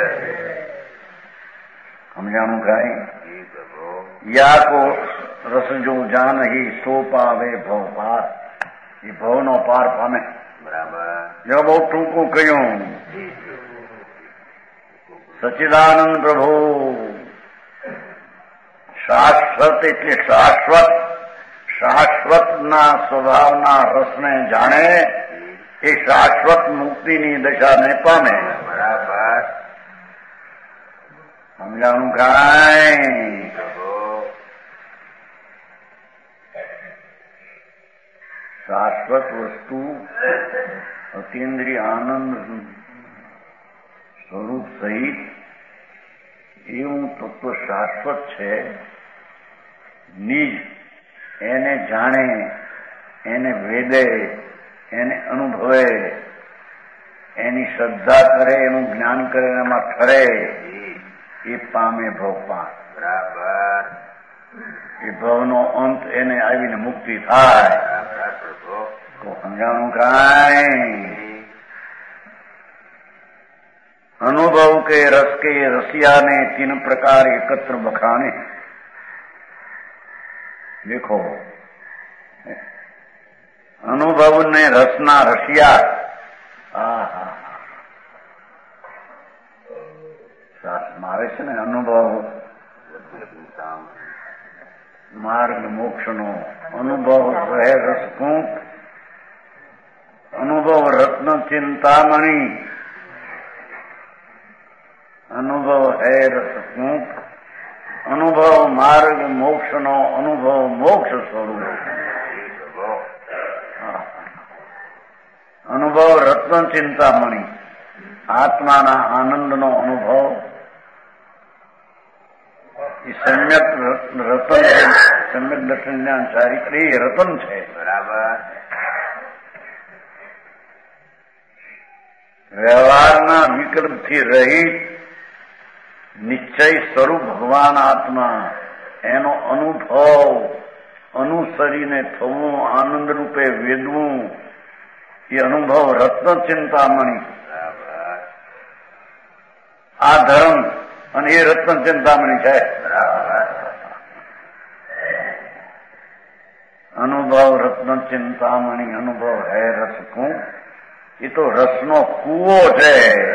સમજાણું કાંઈ? યા કો રસ જો જાનહી સો પાવે ભવ પાર, એ ભવનો પાર પામે. બરાબર. જો બહુ ટૂંકું કહ્યું. સચ્ચિદાનંદ પ્રભુ શાશ્વત એટલે શાશ્વત, શાશ્વતના સ્વભાવના રસને જાણે એ શાશ્વત મુક્તિની દશાને પામે. બરાબર. સમજાણું કાંઈ? શાશ્વત વસ્તુ અતિન્દ્રિય આનંદ સ્વરૂપ સહિત એવું તત્વ શાશ્વત છે. નિજ એને જાણે, એને વેદે, એને અનુભવે, એની શ્રદ્ધા કરે, એનું જ્ઞાન કરે, એમાં ઠરે એ પામે ભવપાર. બરાબર. એ ભવનો અંત એને આવીને મુક્તિ થાય. તો સમજાણું કાંઈ? અનુભવ કે રસ કે રસિયાને તીન પ્રકાર એકત્ર બખાને. દેખો અનુભવ ને રસના રસિયા. હા હા શાસ્ત્રમાં આવે છે ને અનુભવ માર્ગ મોક્ષનો અનુભવ રહે રસકૂપ, અનુભવ રત્ન ચિંતામણી, અનુભવ હે રસકૂપ, અનુભવ માર્ગ મોક્ષનો અનુભવ મોક્ષ સ્વરૂપ. અનુભવ રત્ન ચિંતામણી, આત્માના આનંદનો અનુભવ એ સમ્યક રતન, સમ્યક દર્શન જ્ઞાન ચારિત્ર એ રતન છે. બરાબર. વ્યવહારના વિકલ્પથી રહિત નિશ્ચય સ્વરૂપ ભગવાન આત્મા, એનો અનુભવ અનુસરીને થવું, આનંદ રૂપે વેદવું એ અનુભવ રત્ન ચિંતામણી. આ ધર્મ અને એ રત્ન ચિંતામણી છે. અનુભવ રત્ન ચિંતામણી, અનુભવ હે રસકું, એ તો રસનો કૂવો છે.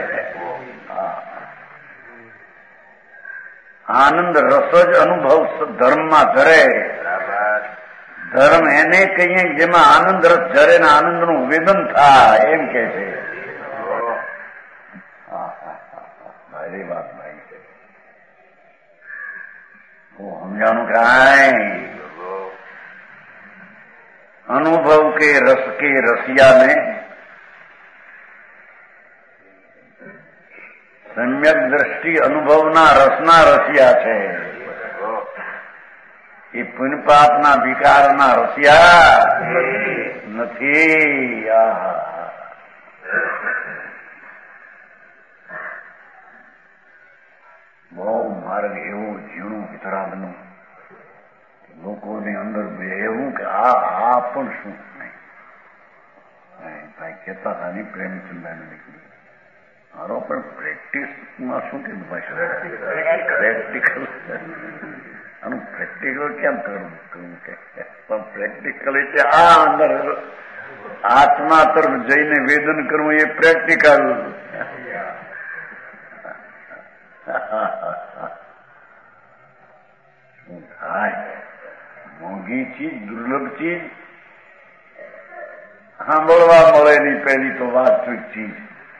આનંદ રસ જ અનુભવ ધર્મમાં ધરે. ધર્મ એને કહીએ જેમાં આનંદ રસ ધરે ને આનંદનું વેદન થાય એમ કે છે. ભાઈ વાત ભાઈ સમજાનું કાંઈ અનુભવ કે રસ કે રસિયાને સમ્યક દ્રષ્ટિ અનુભવના રસના રસિયા છે. એ પુણ્યપાપના વિકારના રસિયા નથી. બહુ માર્ગ એવું ઝીણું વિતરાગનું લોકોની અંદર એવું કે આ આ પણ શું નહીં. ભાઈ કહેતા હતા નહીં પ્રેમચંદાને નીકળી મારો પણ પ્રેક્ટિસમાં શું કીધું ભાઈ પ્રેક્ટિકલ આનું પ્રેક્ટિકલ કેમ કરવું કહ્યું કે પણ પ્રેક્ટિકલ એટલે આ અંદર આત્મા તરફ જઈને વેદન કરવું એ પ્રેક્ટિકલ. શું થાય મોંઘી ચીજ દુર્લભ ચીજ સાંભળવા મળે ની પહેલી તો વાસ્તવિક ચીજ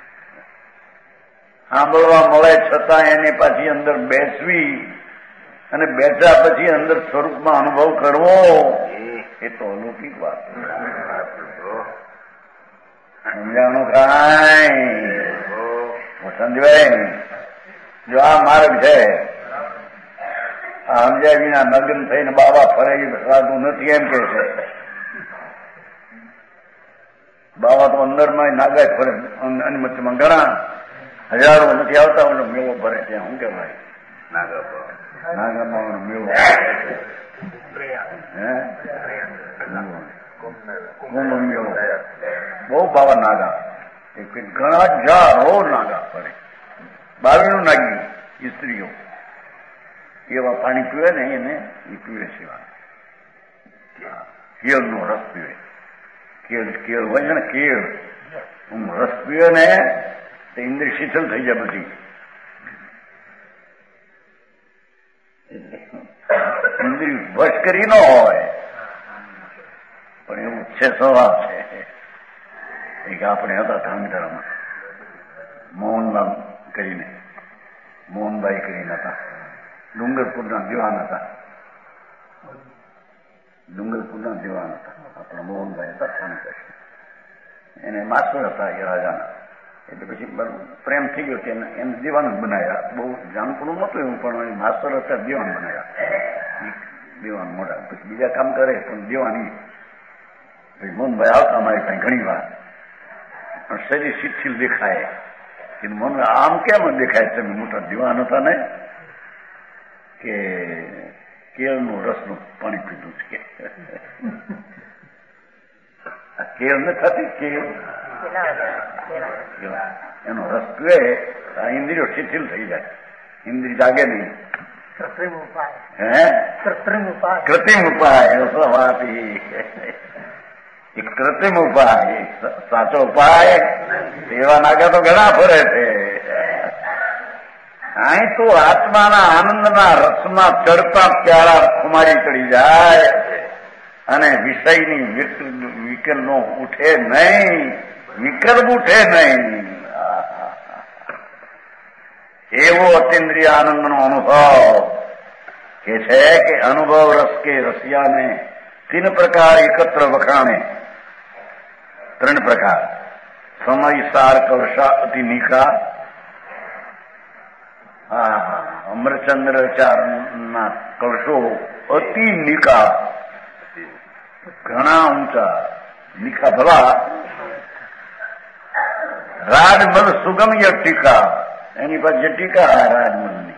સાંભળવા મળે છતાં એને પાછી અંદર બેસવી અને બેઠા પછી અંદર સ્વરૂપમાં અનુભવ કરવો એ તો અલૌકિક વાત. સમજાણું કાંઈ સંજયભાઈ જો આ માર્ગ છે આ સમજ્યા વિના નગ્ન થઈને બાબા ફરે સાધુ નથી એમ કે છે. બાબા તો અંદરમાં નાગાય ફરે અને વચ્ચેમાં ઘણા હજારો નથી આવતા મેળો ભરે ત્યાં શું કેવાય નાગા નાગામાં મેળો મેળો બહુ બાવા નાગા ઘણા હજારો નાગા ફરે બાવીનું નાગી સ્ત્રીઓ એવા પાણી પીવે ને એને એ પીવે છે કેળ નો રસ પીવે. કેળ કેળ હોય છે ને કેળ રસ પીવે ને તો ઇન્દ્રિય શીતળ થઈ જાય બધી. ઇન્દ્રિય વશ કરી ન હોય પણ એવું છે સ્વભાવ છે. એક આપણે હતા ધાંગધરામાં મોહનલાલ કરીને મોહનભાઈ કરીને હતા ડુંગરપુરના દિવાન હતા. ડુંગરપુરના દિવાન હતા આપણા મોહનભાઈ હતા ધાંગધર. એને માસ્ટર હતા એ રાજાના. એટલે પછી પ્રેમ થઈ ગયો કે એને દિવાન જ બનાવ્યા. બહુ જાણપણું નહોતું એવું પણ માસ્ટર હતા દિવાન બનાવ્યા. દિવાન મોટા પછી બીજા કામ કરે પણ દિવાની પછી મોહનભાઈ આવતા અમારી પાસે ઘણી વાર પણ શરીર શિથિલ દેખાય. મોહનભાઈ આમ કેમ દેખાય તમે મોટા દિવાન હતા ને કે કેળનું રસનું પાણી પીધું છે. આ કેળ ન થતી કેળ એનો રસ પીવે આ ઇન્દ્રિયો શિથિલ થઈ જાય. ઇન્દ્રિય જાગે નહીં. હે કૃત્રિમ ઉપાય કૃત્રિમ ઉપાય વાત એક કૃત્રિમ ઉપાય સાચો ઉપાય એવા નાગા તો ઘણા ફરે છે. અહીં તો આત્માના આનંદના રસમાં ચડતા પ્યારા ખુમારી ચડી જાય અને વિષયની વિકલ નો ઉઠે નહીં, વિકલ્પ ઉઠે નહીં. એવો અતિન્દ્રિય આનંદનો અનુભવ કે છે કે અનુભવ રસ કે રસિયાને तीन प्रकार एकत्र वखाणे. ત્રણ પ્રકાર સમય સાર કવશા અતિ નિકા. હા અમરચંદ્રાચાર્યના કવશો અતિ નિકા ઘણા ઊંચા નિકા ભલા. રાજમલ સુગમ્ય ટીકા એની પાસે ટીકા રાજમલની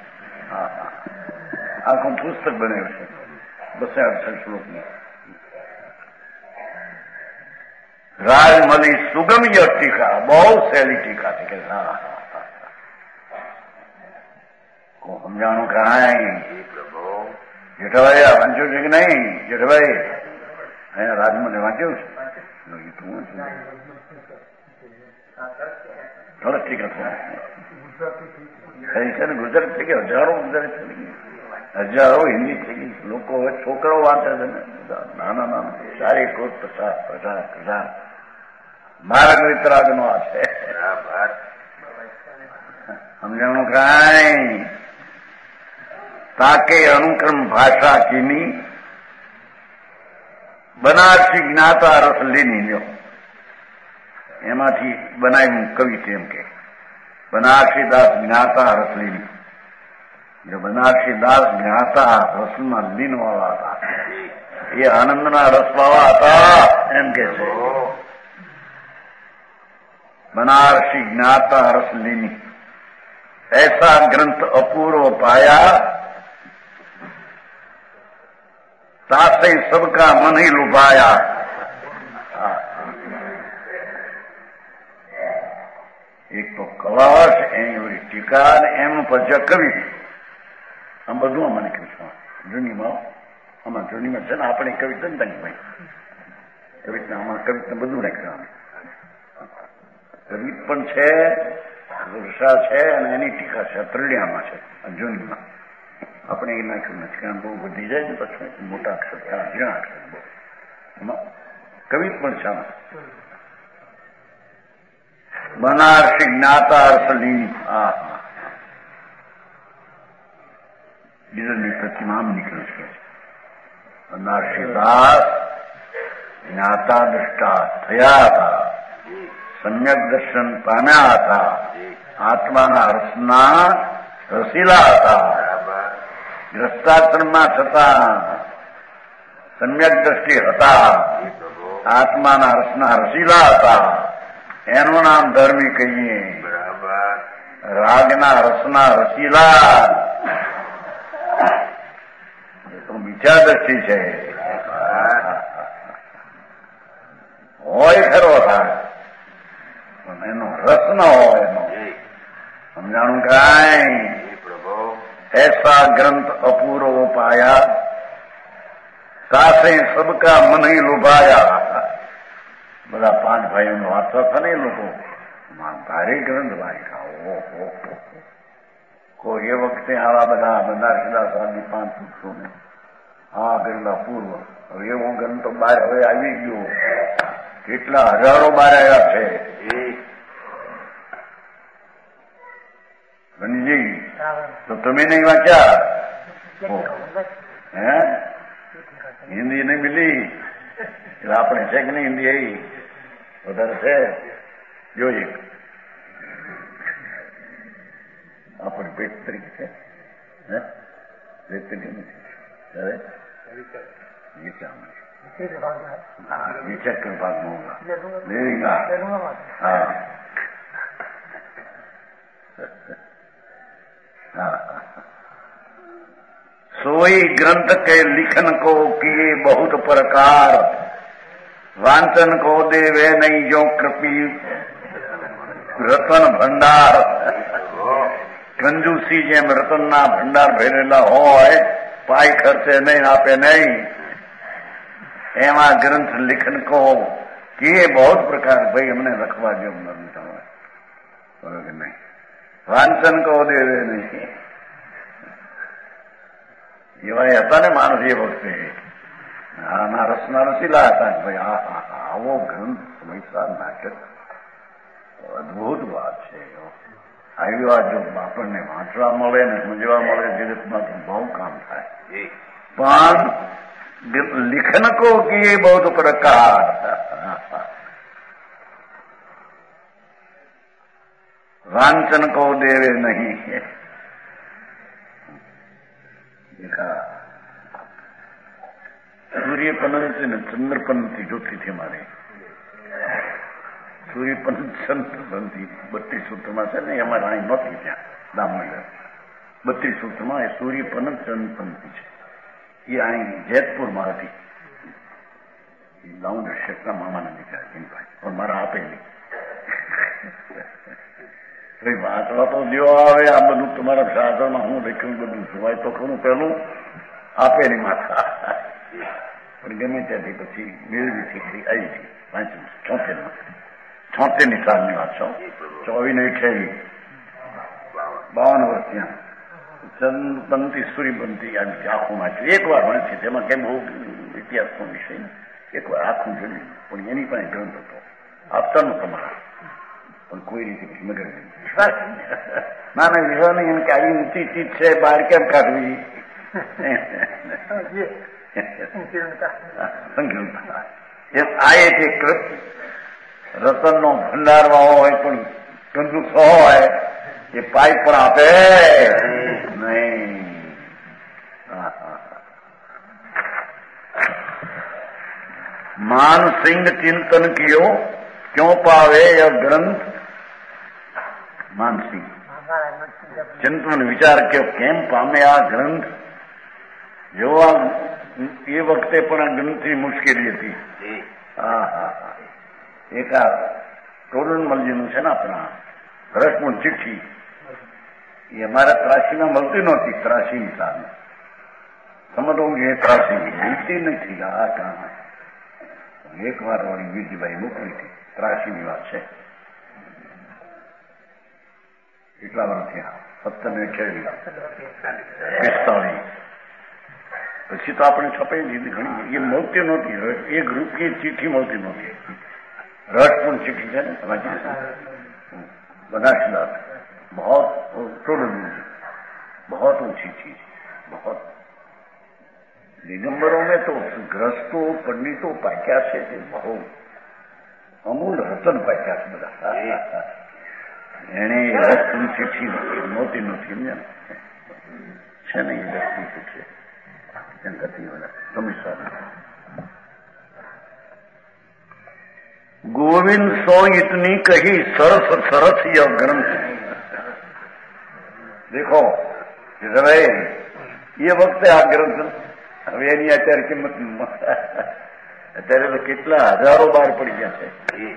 આખું પુસ્તક બનાવ્યું છે બસે અડસઠ શ્લોકની. રાજમલી સુગમ્ય ટીકા બહુ સહેલી ટીકા છે કે હા સમજાણું કાંઈ. જેઠાભાઈ આ વાંચ્યું છે કે નહીં? જેઠાભાઈ અહીંયા રાજમલે વાંચ્યું છે તરફથી કરતા છે ને ગુજરાત થઈ ગઈ, હજારો ગુજરાત થઈ ગઈ, હજારો હિન્દી થઈ ગઈ. લોકો હવે છોકરાઓ વાંચે છે ને નાના નાના સારી કોટ પચાસ પચાસ હજાર ભારત વિતરાગનો આ છે. સમજાણું કાંઈ તાકે અનુક્રમ ભાષા કીની બનારસી જ્ઞાતા રસ લીની લ્યો એમાંથી બનાવ્યું કવિ એમ કે બનારસી દાસ જ્ઞાતા રસ લીની. જો બનારસી દાસ જ્ઞાતા રસમાં લીન વાળા હતા, એ આનંદના રસ વાળા હતા એમ કે છે. बनारसी ज्ञाता रस लीनी ऐसा ग्रंथ अपूर्व पाया तासे सबका मन ही लुभाया. એક તો કલાશ એની ટીકા ને એમ પછી કવિ આમ બધું આમાં નીકળ્યું છે. જૂનીમાં આમાં જૂનીમાં છે ને આપણી કવિતા ને ભાઈ કવિતા આમાં કવિતા બધું નાખ્યું. કવિત પણ છે, વર્ષા છે અને એની ટીકા છે. ત્રણિયામાં છે જૂનીમાં. આપણે એ નાખ્યું નથી કારણ બહુ વધી જાય ને પછી મોટા અક્ષર જ્યાં અક્ષર બહુ એમાં કવિત પણ છે. આમાં બનારસી જ્ઞાતા અર્થલી આ બીજાની પ્રતિમા આમ નીકળે છે. બનારસી દાસ જ્ઞાતા દ્રષ્ટા થયા હતા, સમ્યક દર્શન પામ્યા હતા, આત્માના રસના રસીલા હતા. ગ્રસ્તાશ્રમમાં છતાં સમ્યક દ્રષ્ટિ હતા, આત્માના રસના રસીલા હતા. એનું નામ ધર્મી કહીએ. રાગના રસના રસીલા એ તો મિથ્યા દ્રષ્ટિ છે. હોય ખરો થાય પણ એનો રસ ન હોય. એનો સમજાણું કાંઈ ऐसा ग्रंथ अपूर्व पाया कासे सबका मन ही लुभाया. બધા પાંચ ભાઈઓનો વાંચતા હતા ને એ લોકો ભારે ગ્રંથ વાંચ્યા. ઓહો કોઈ એ વખતે આવા બધા બનારસીદાસ આદિ પાંચ પુરુષો ને આ ગયેલા પૂર્વ. હવે એવો ગ્રંથ બહાર હવે આવી ગયો, કેટલા હજારો બહાર આવ્યા છે. બનીજી તો તમે નહીં વાંચ્યા? હે હિન્દી નહીં મિલી એટલે આપણે છે કે નહીં હિન્દી આવી વધારે છે. જો એક આપણે પેટ તરીકે છે હે પેટ તરીકે નથી ત્યારે હા વિચાર વિભાગમાં હા सोई ग्रंथ के लिखन को किए बहुत प्रकार, वांचन को देवे नहीं जो कृपी रतन भंडार. કંજુસી જેમ રતનના ભંડાર ભરેલા હોય, પાય ખર્ચે નહીં આપે નહીં, એમાં ગ્રંથ लिखन को किए बहुत प्रकार. ભાઈ અમને લખવા જો બરોબર નહીં, વાંચન કો દેવે નહીં. એવા હતા ને માણસ એ વખતે આના રસના રસીલા હતા. ભાઈ આ આવો ગ્રંથ સમયસાર નાટક અદભુત વાત છે. આવી વાત જો આપણને વાંચવા મળે ને સમજવા મળે જગતમાં તો બહુ કામ થાય. પણ लिखन को किए बहुत प्रकार, वांचन को देवे नहीं. સૂર્યપનંત ને ચંદ્રપનથી જોતી હતી મારે. સૂર્યપનંત ચંદ્રપનથી બત્રીસ સૂત્રમાં છે ને એમાં રાણી નહોતી ત્યાં દામનગર. બત્રીસ સૂત્રમાં એ સૂર્યપનંત ચંદ્રપંથી છે. એ અહીં જેતપુરમાં હતી. એ લાઉન્ડ શેખના મામાના દીકરા ભાઈ પણ મારા આપેલી. વાંચવા તો જો આવે આ બધું તમારા શાસ્ત્રમાં હું લખ્યું બધું જોવાય તો ખરું પેલું આપેલી માથા. પણ ગમે ત્યાંથી પછી મેળવી શીખી આવી હતી પાંચમું છોતેરમાં છોતેરની સાલની વાત છો, ચોવીસ ને અઠ્યાવીસ બાવન વર્ષ ત્યાં ચંદ બનતી સૂરી બનતી આવી આખું વાંચ્યું એક વાર વાંચી, તેમાં કેમ બહુ ઇતિહાસનો વિષય ને એક વાર આખું જોયું, પણ એની પાસે ગ્રંથ હતો આપતા નો તમારા, પણ કોઈ રીતે પછી મગર ના ના વિશ્વાસ નહીં, એમ કે આવી ઊંચી ચીજ છે બહાર કેમ કાઢવી. આ એક રતન નો ભંડારમાં હોય પણ કંજૂસ હોય એ પાઇપ પણ આપે નહીં. માનસિંહ ચિંતન કિયો ક્यों પાવે ય ગ્રંથ. માનસિંહ ચિંતન વિચાર કર્યો કેમ પામે આ ગ્રંથ. જો આ એ વખતે પણ આ ગ્રંથની મુશ્કેલી હતી. હા હા હા એક આ ટોડનમલજીનું છે ને આપણા રસમુન ચિઠ્ઠી, એ અમારા ત્રાસીમાં મળતી નહોતી. ત્રાસી સામે સમજવું એ ત્રાસી મિલતી નથી. આ કામ એક વાર વાળી વીરજીભાઈ મોકલી હતી, ત્રાસીની વાત છે. એટલા વાર થયા સત્તર ને અઠ્યાવીસ પિસ્તાળીસ પછી તો આપણે છપાઈ દીધી ઘણી. એ મળતી નહોતી, એક રૂપિયે ચિઠ્ઠી મળતી નહોતી. રસપૂર્ણ ચિઠ્ઠી છે ને बनारस बहुत बहुत ऊंची चीज, बहुत दिगंबरों में तो ग्रस्तो पंडितो पाक्या છે તે બહુ અમૂલ રતન પાક્યા છે બધા. એને રસની ચિઠ્ઠી નહોતી નહોતી સમજ્યા છે ને એ રસની ચિઠ્ઠી એમ કરતી બધા કમિશન. गोविंद सो इतनी कही सरस सरस यह ग्रंथ. देखो હવે એ વખતે આ ગ્રંથ હવે એની અત્યારે કિંમત અત્યારે તો કેટલા હજારો બહાર પડી ગયા છે.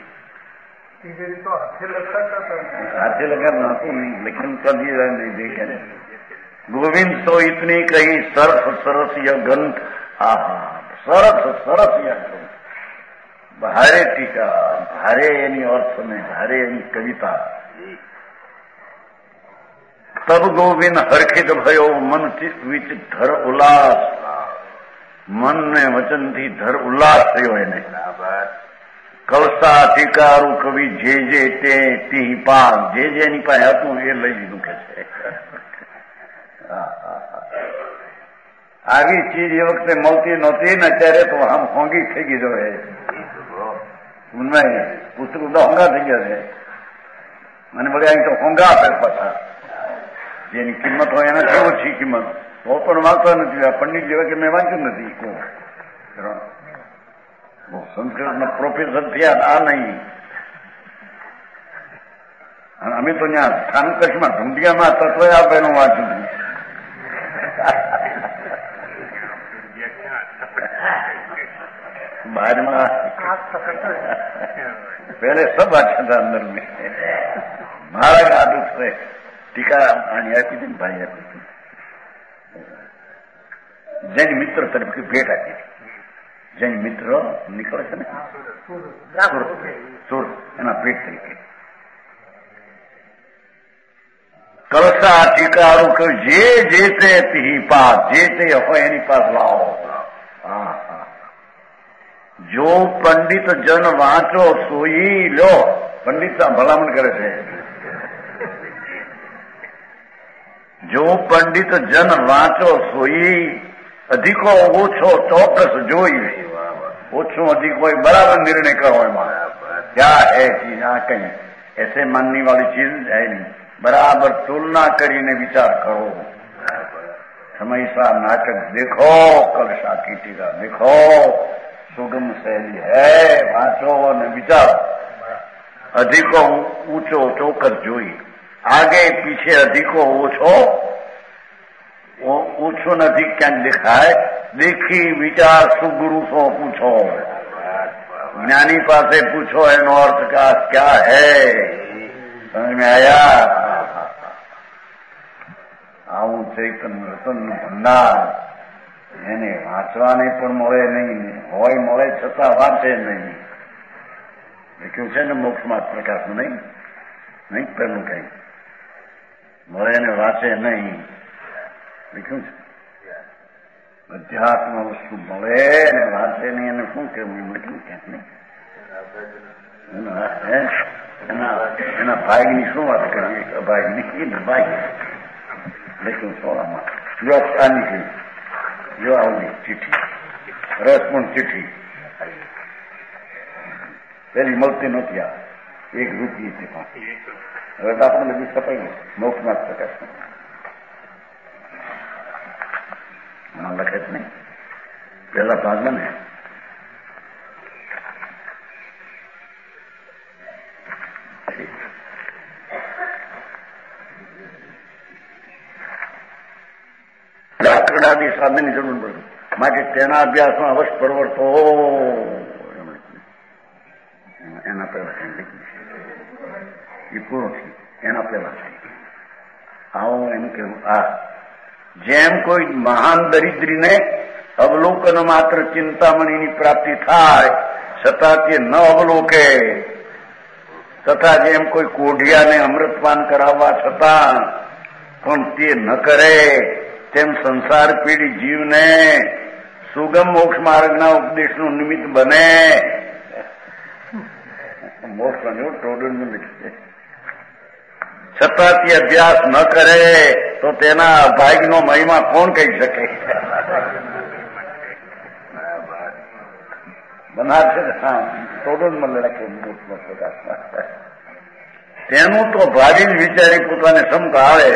હાથે લગાડ નાખું નહીં લેકિન કદી નહીં દેખે. ગોવિંદ સો ઇતની કહી સરસ સરસ યહ ગ્રંથ. હા હા સરસ સરસ યહ ગ્રંથ. ભારે ટીકા, ભારે એની અર્થ ને ભારે એની કવિતા. તબ ગોવિંદ હરખિત ભયો મન વિચ ધર ઉલ્લાસ. મન ને વચનથી ધર ઉલ્લાસ થયો એને. કલસા ટીકારું કવિ જે જે તે તી પાસ. જે જે એની પાસે હતું એ લઈ લીધું કે છે. આવી ચીજ એ વખતે મળતી નહોતી ને અત્યારે તો આમ હોંગી થઈ ગઈ જોડે. પુસ્તક બધા હોંગા થઈ ગયા છે અને બધા અહીં તો હોંગા આપે પાછા. જેની કિંમત હોય એનાથી ઓછી કિંમત તો પણ વાંચવા નથી. પંડિત જેવા કે મેં વાંચ્યું નથી. સંસ્કૃતના પ્રોફેસર થયા આ નહીં. અમે તો ત્યાં સ્થાનકશમાં ઢુંઢિયામાં તત્વ આપેલું વાંચ્યું હતું. बाद में पहले सब अच्छा था अंदर में. महाराज आदुष से टीका आनी आपी थी भाई आपी थी. जैन मित्र तरफ की भेट आती थी. जैन मित्र निकले છે ને સુર એના ભેટ તરીકે. કલસા ટીકારું કે જે જે તે તી પાસ, જે તે હોય એની પાસ લાવો. હા હા જો પંડિત જન વાંચો સોઈ લો. પંડિત ભલામણ કરે છે. જો પંડિત જન વાંચો સોઈ અધિકો ઓછો ચોક્કસ જોઈ. ઓછું અધિક હોય બરાબર નિર્ણય કરો. એમાં क्या है चीज આ કઈ ऐसे मानने वाली चीज है नहीं. बराबर तुलना કરીને विचार करो. समयसा नाटक देखो, कलशा की टीका देखो, सुगम शैली है. वांचो ने विचारो. अधिको ऊंचो चौकस જોઈ. आगे पीछे अधिको ओछो ऊंचो નથી ક્યાંક દેખાય. देखी विचार सुगुरु सो पूछो. ज्ञानी पासे पूछो एनो अर्थ का क्या है. समझ में आया. આવું ચૈતન રતન ભંડાર એને વાંચવાને પણ મળે નહીં, હોય મળે છતાં વાંચે નહીં. લખ્યું છે ને મોક્ષમાં પ્રકાશનું નહીં નહીં પેલું કઈ મળે ને વાંચે નહીં લખ્યું છે. અધ્યાત્મ વસ્તુ મળે ને વાંચે નહીં એને શું કેવું એમ લખ્યું ક્યાંક નહીં. એના એના ભાગની શું વાત કરવી અભાગની ભાગ લખ્યું સોળામાં. જો આની છે જો આવડી ચીઠી રસ પણ ચીઠી પેલી મળતી નહોતી આ એક રૂપિયે તે પાંચ હવે તો આપણે બધી સપાઈ ગઈ મોક્ષમાં જ પ્રકાશ એમાં લખે જ નહીં પેલા ભાગમાં ને લાકડાની સાધનની જરૂર પડે માટે તેના અભ્યાસમાં અવશ્ય પરવડતો એના પહેલા એ પૂરો છે એના પહેલા છે આવો એમ કેવું આ જેમ કોઈ મહાન દરિદ્રીને અવલોકન માત્ર ચિંતામણીની પ્રાપ્તિ થાય છતાં તે ન અવલોકે તથા જેમ કોઈ કોઢિયાને અમૃતપાન કરાવવા છતાં પણ તે ન કરે તેમ સંસાર પીડી જીવને સુગમ મોક્ષ માર્ગના ઉપદેશનું નિમિત્ત બને. મોક્ષ ટોડન લખી છતાં તે અભ્યાસ ન કરે તો તેના ભાગ્યનો મહિમા કોણ કહી શકે? બનાર છે ટોડનમાં લખે મોક્ષનો પ્રકાશમાં તેનું તો ભાગી જ વિચારી પોતાને ક્ષમતા આવે.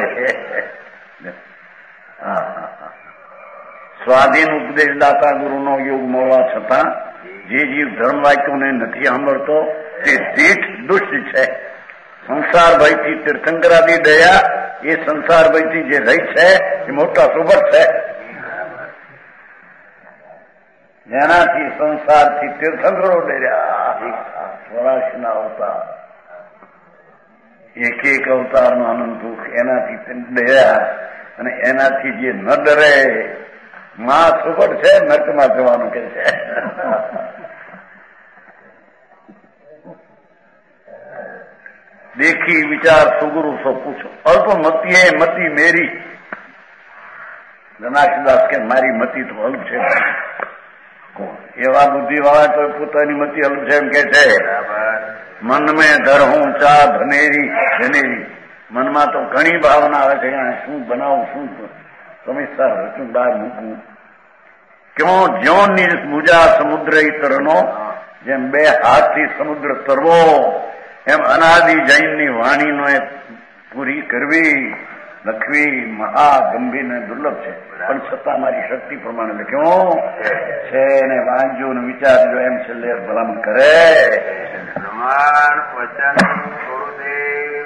સ્વાધીન ઉપદેશદાતા ગુરુનો યોગ મળવા છતાં જે જીવ ધર્મ વાક્યોને નથી સાંભળતો તે દીઠ દુષ્ટ છે. સંસાર ભયથી તીર્થંકરાદી દયા એ સંસાર ભયથી જે રહી છે એ મોટા સુબત છે. જેનાથી સંસારથી તીર્થંકરો ડર્યા સ્વરાશના અવતાર એક એક અવતારનો આનંદ દુઃખ એનાથી ડર્યા અને એનાથી જે ન ડરે માં સુગડ છે નર્કમાં જવાનું કે છે. દેખી વિચાર સુગુરુ સો પૂછો અલ્પ મતીએ મતી મેરી. ગણાશદાસ કે મારી મતી તો અલ્પ છે. એવા બુદ્ધિ વાળા તો પોતાની મતી અલ્પ છે એમ કે છે. મન મેં ધરહું ચા ધનેરી ધનેરી મનમાં તો ઘણી ભાવના આવે છે શું બનાવું શું સમીસાર રચું બહાર મૂકવું. ક્યો જ્યો નિજ મુજા સમુદ્ર તરનો જેમ બે હાથથી સમુદ્ર તરવો એમ અનાદિ જૈનની વાણીનો એ પૂરી કરવી લખવી મહાગંભીર ને દુર્લભ છે. પણ છતાં મારી શક્તિ પ્રમાણે લખ્યો છે ને વાંચજો ને વિચારજો એમ છેલ્લે ભલામણ કરે. પ્રમાણ વચન ગુરુદેવ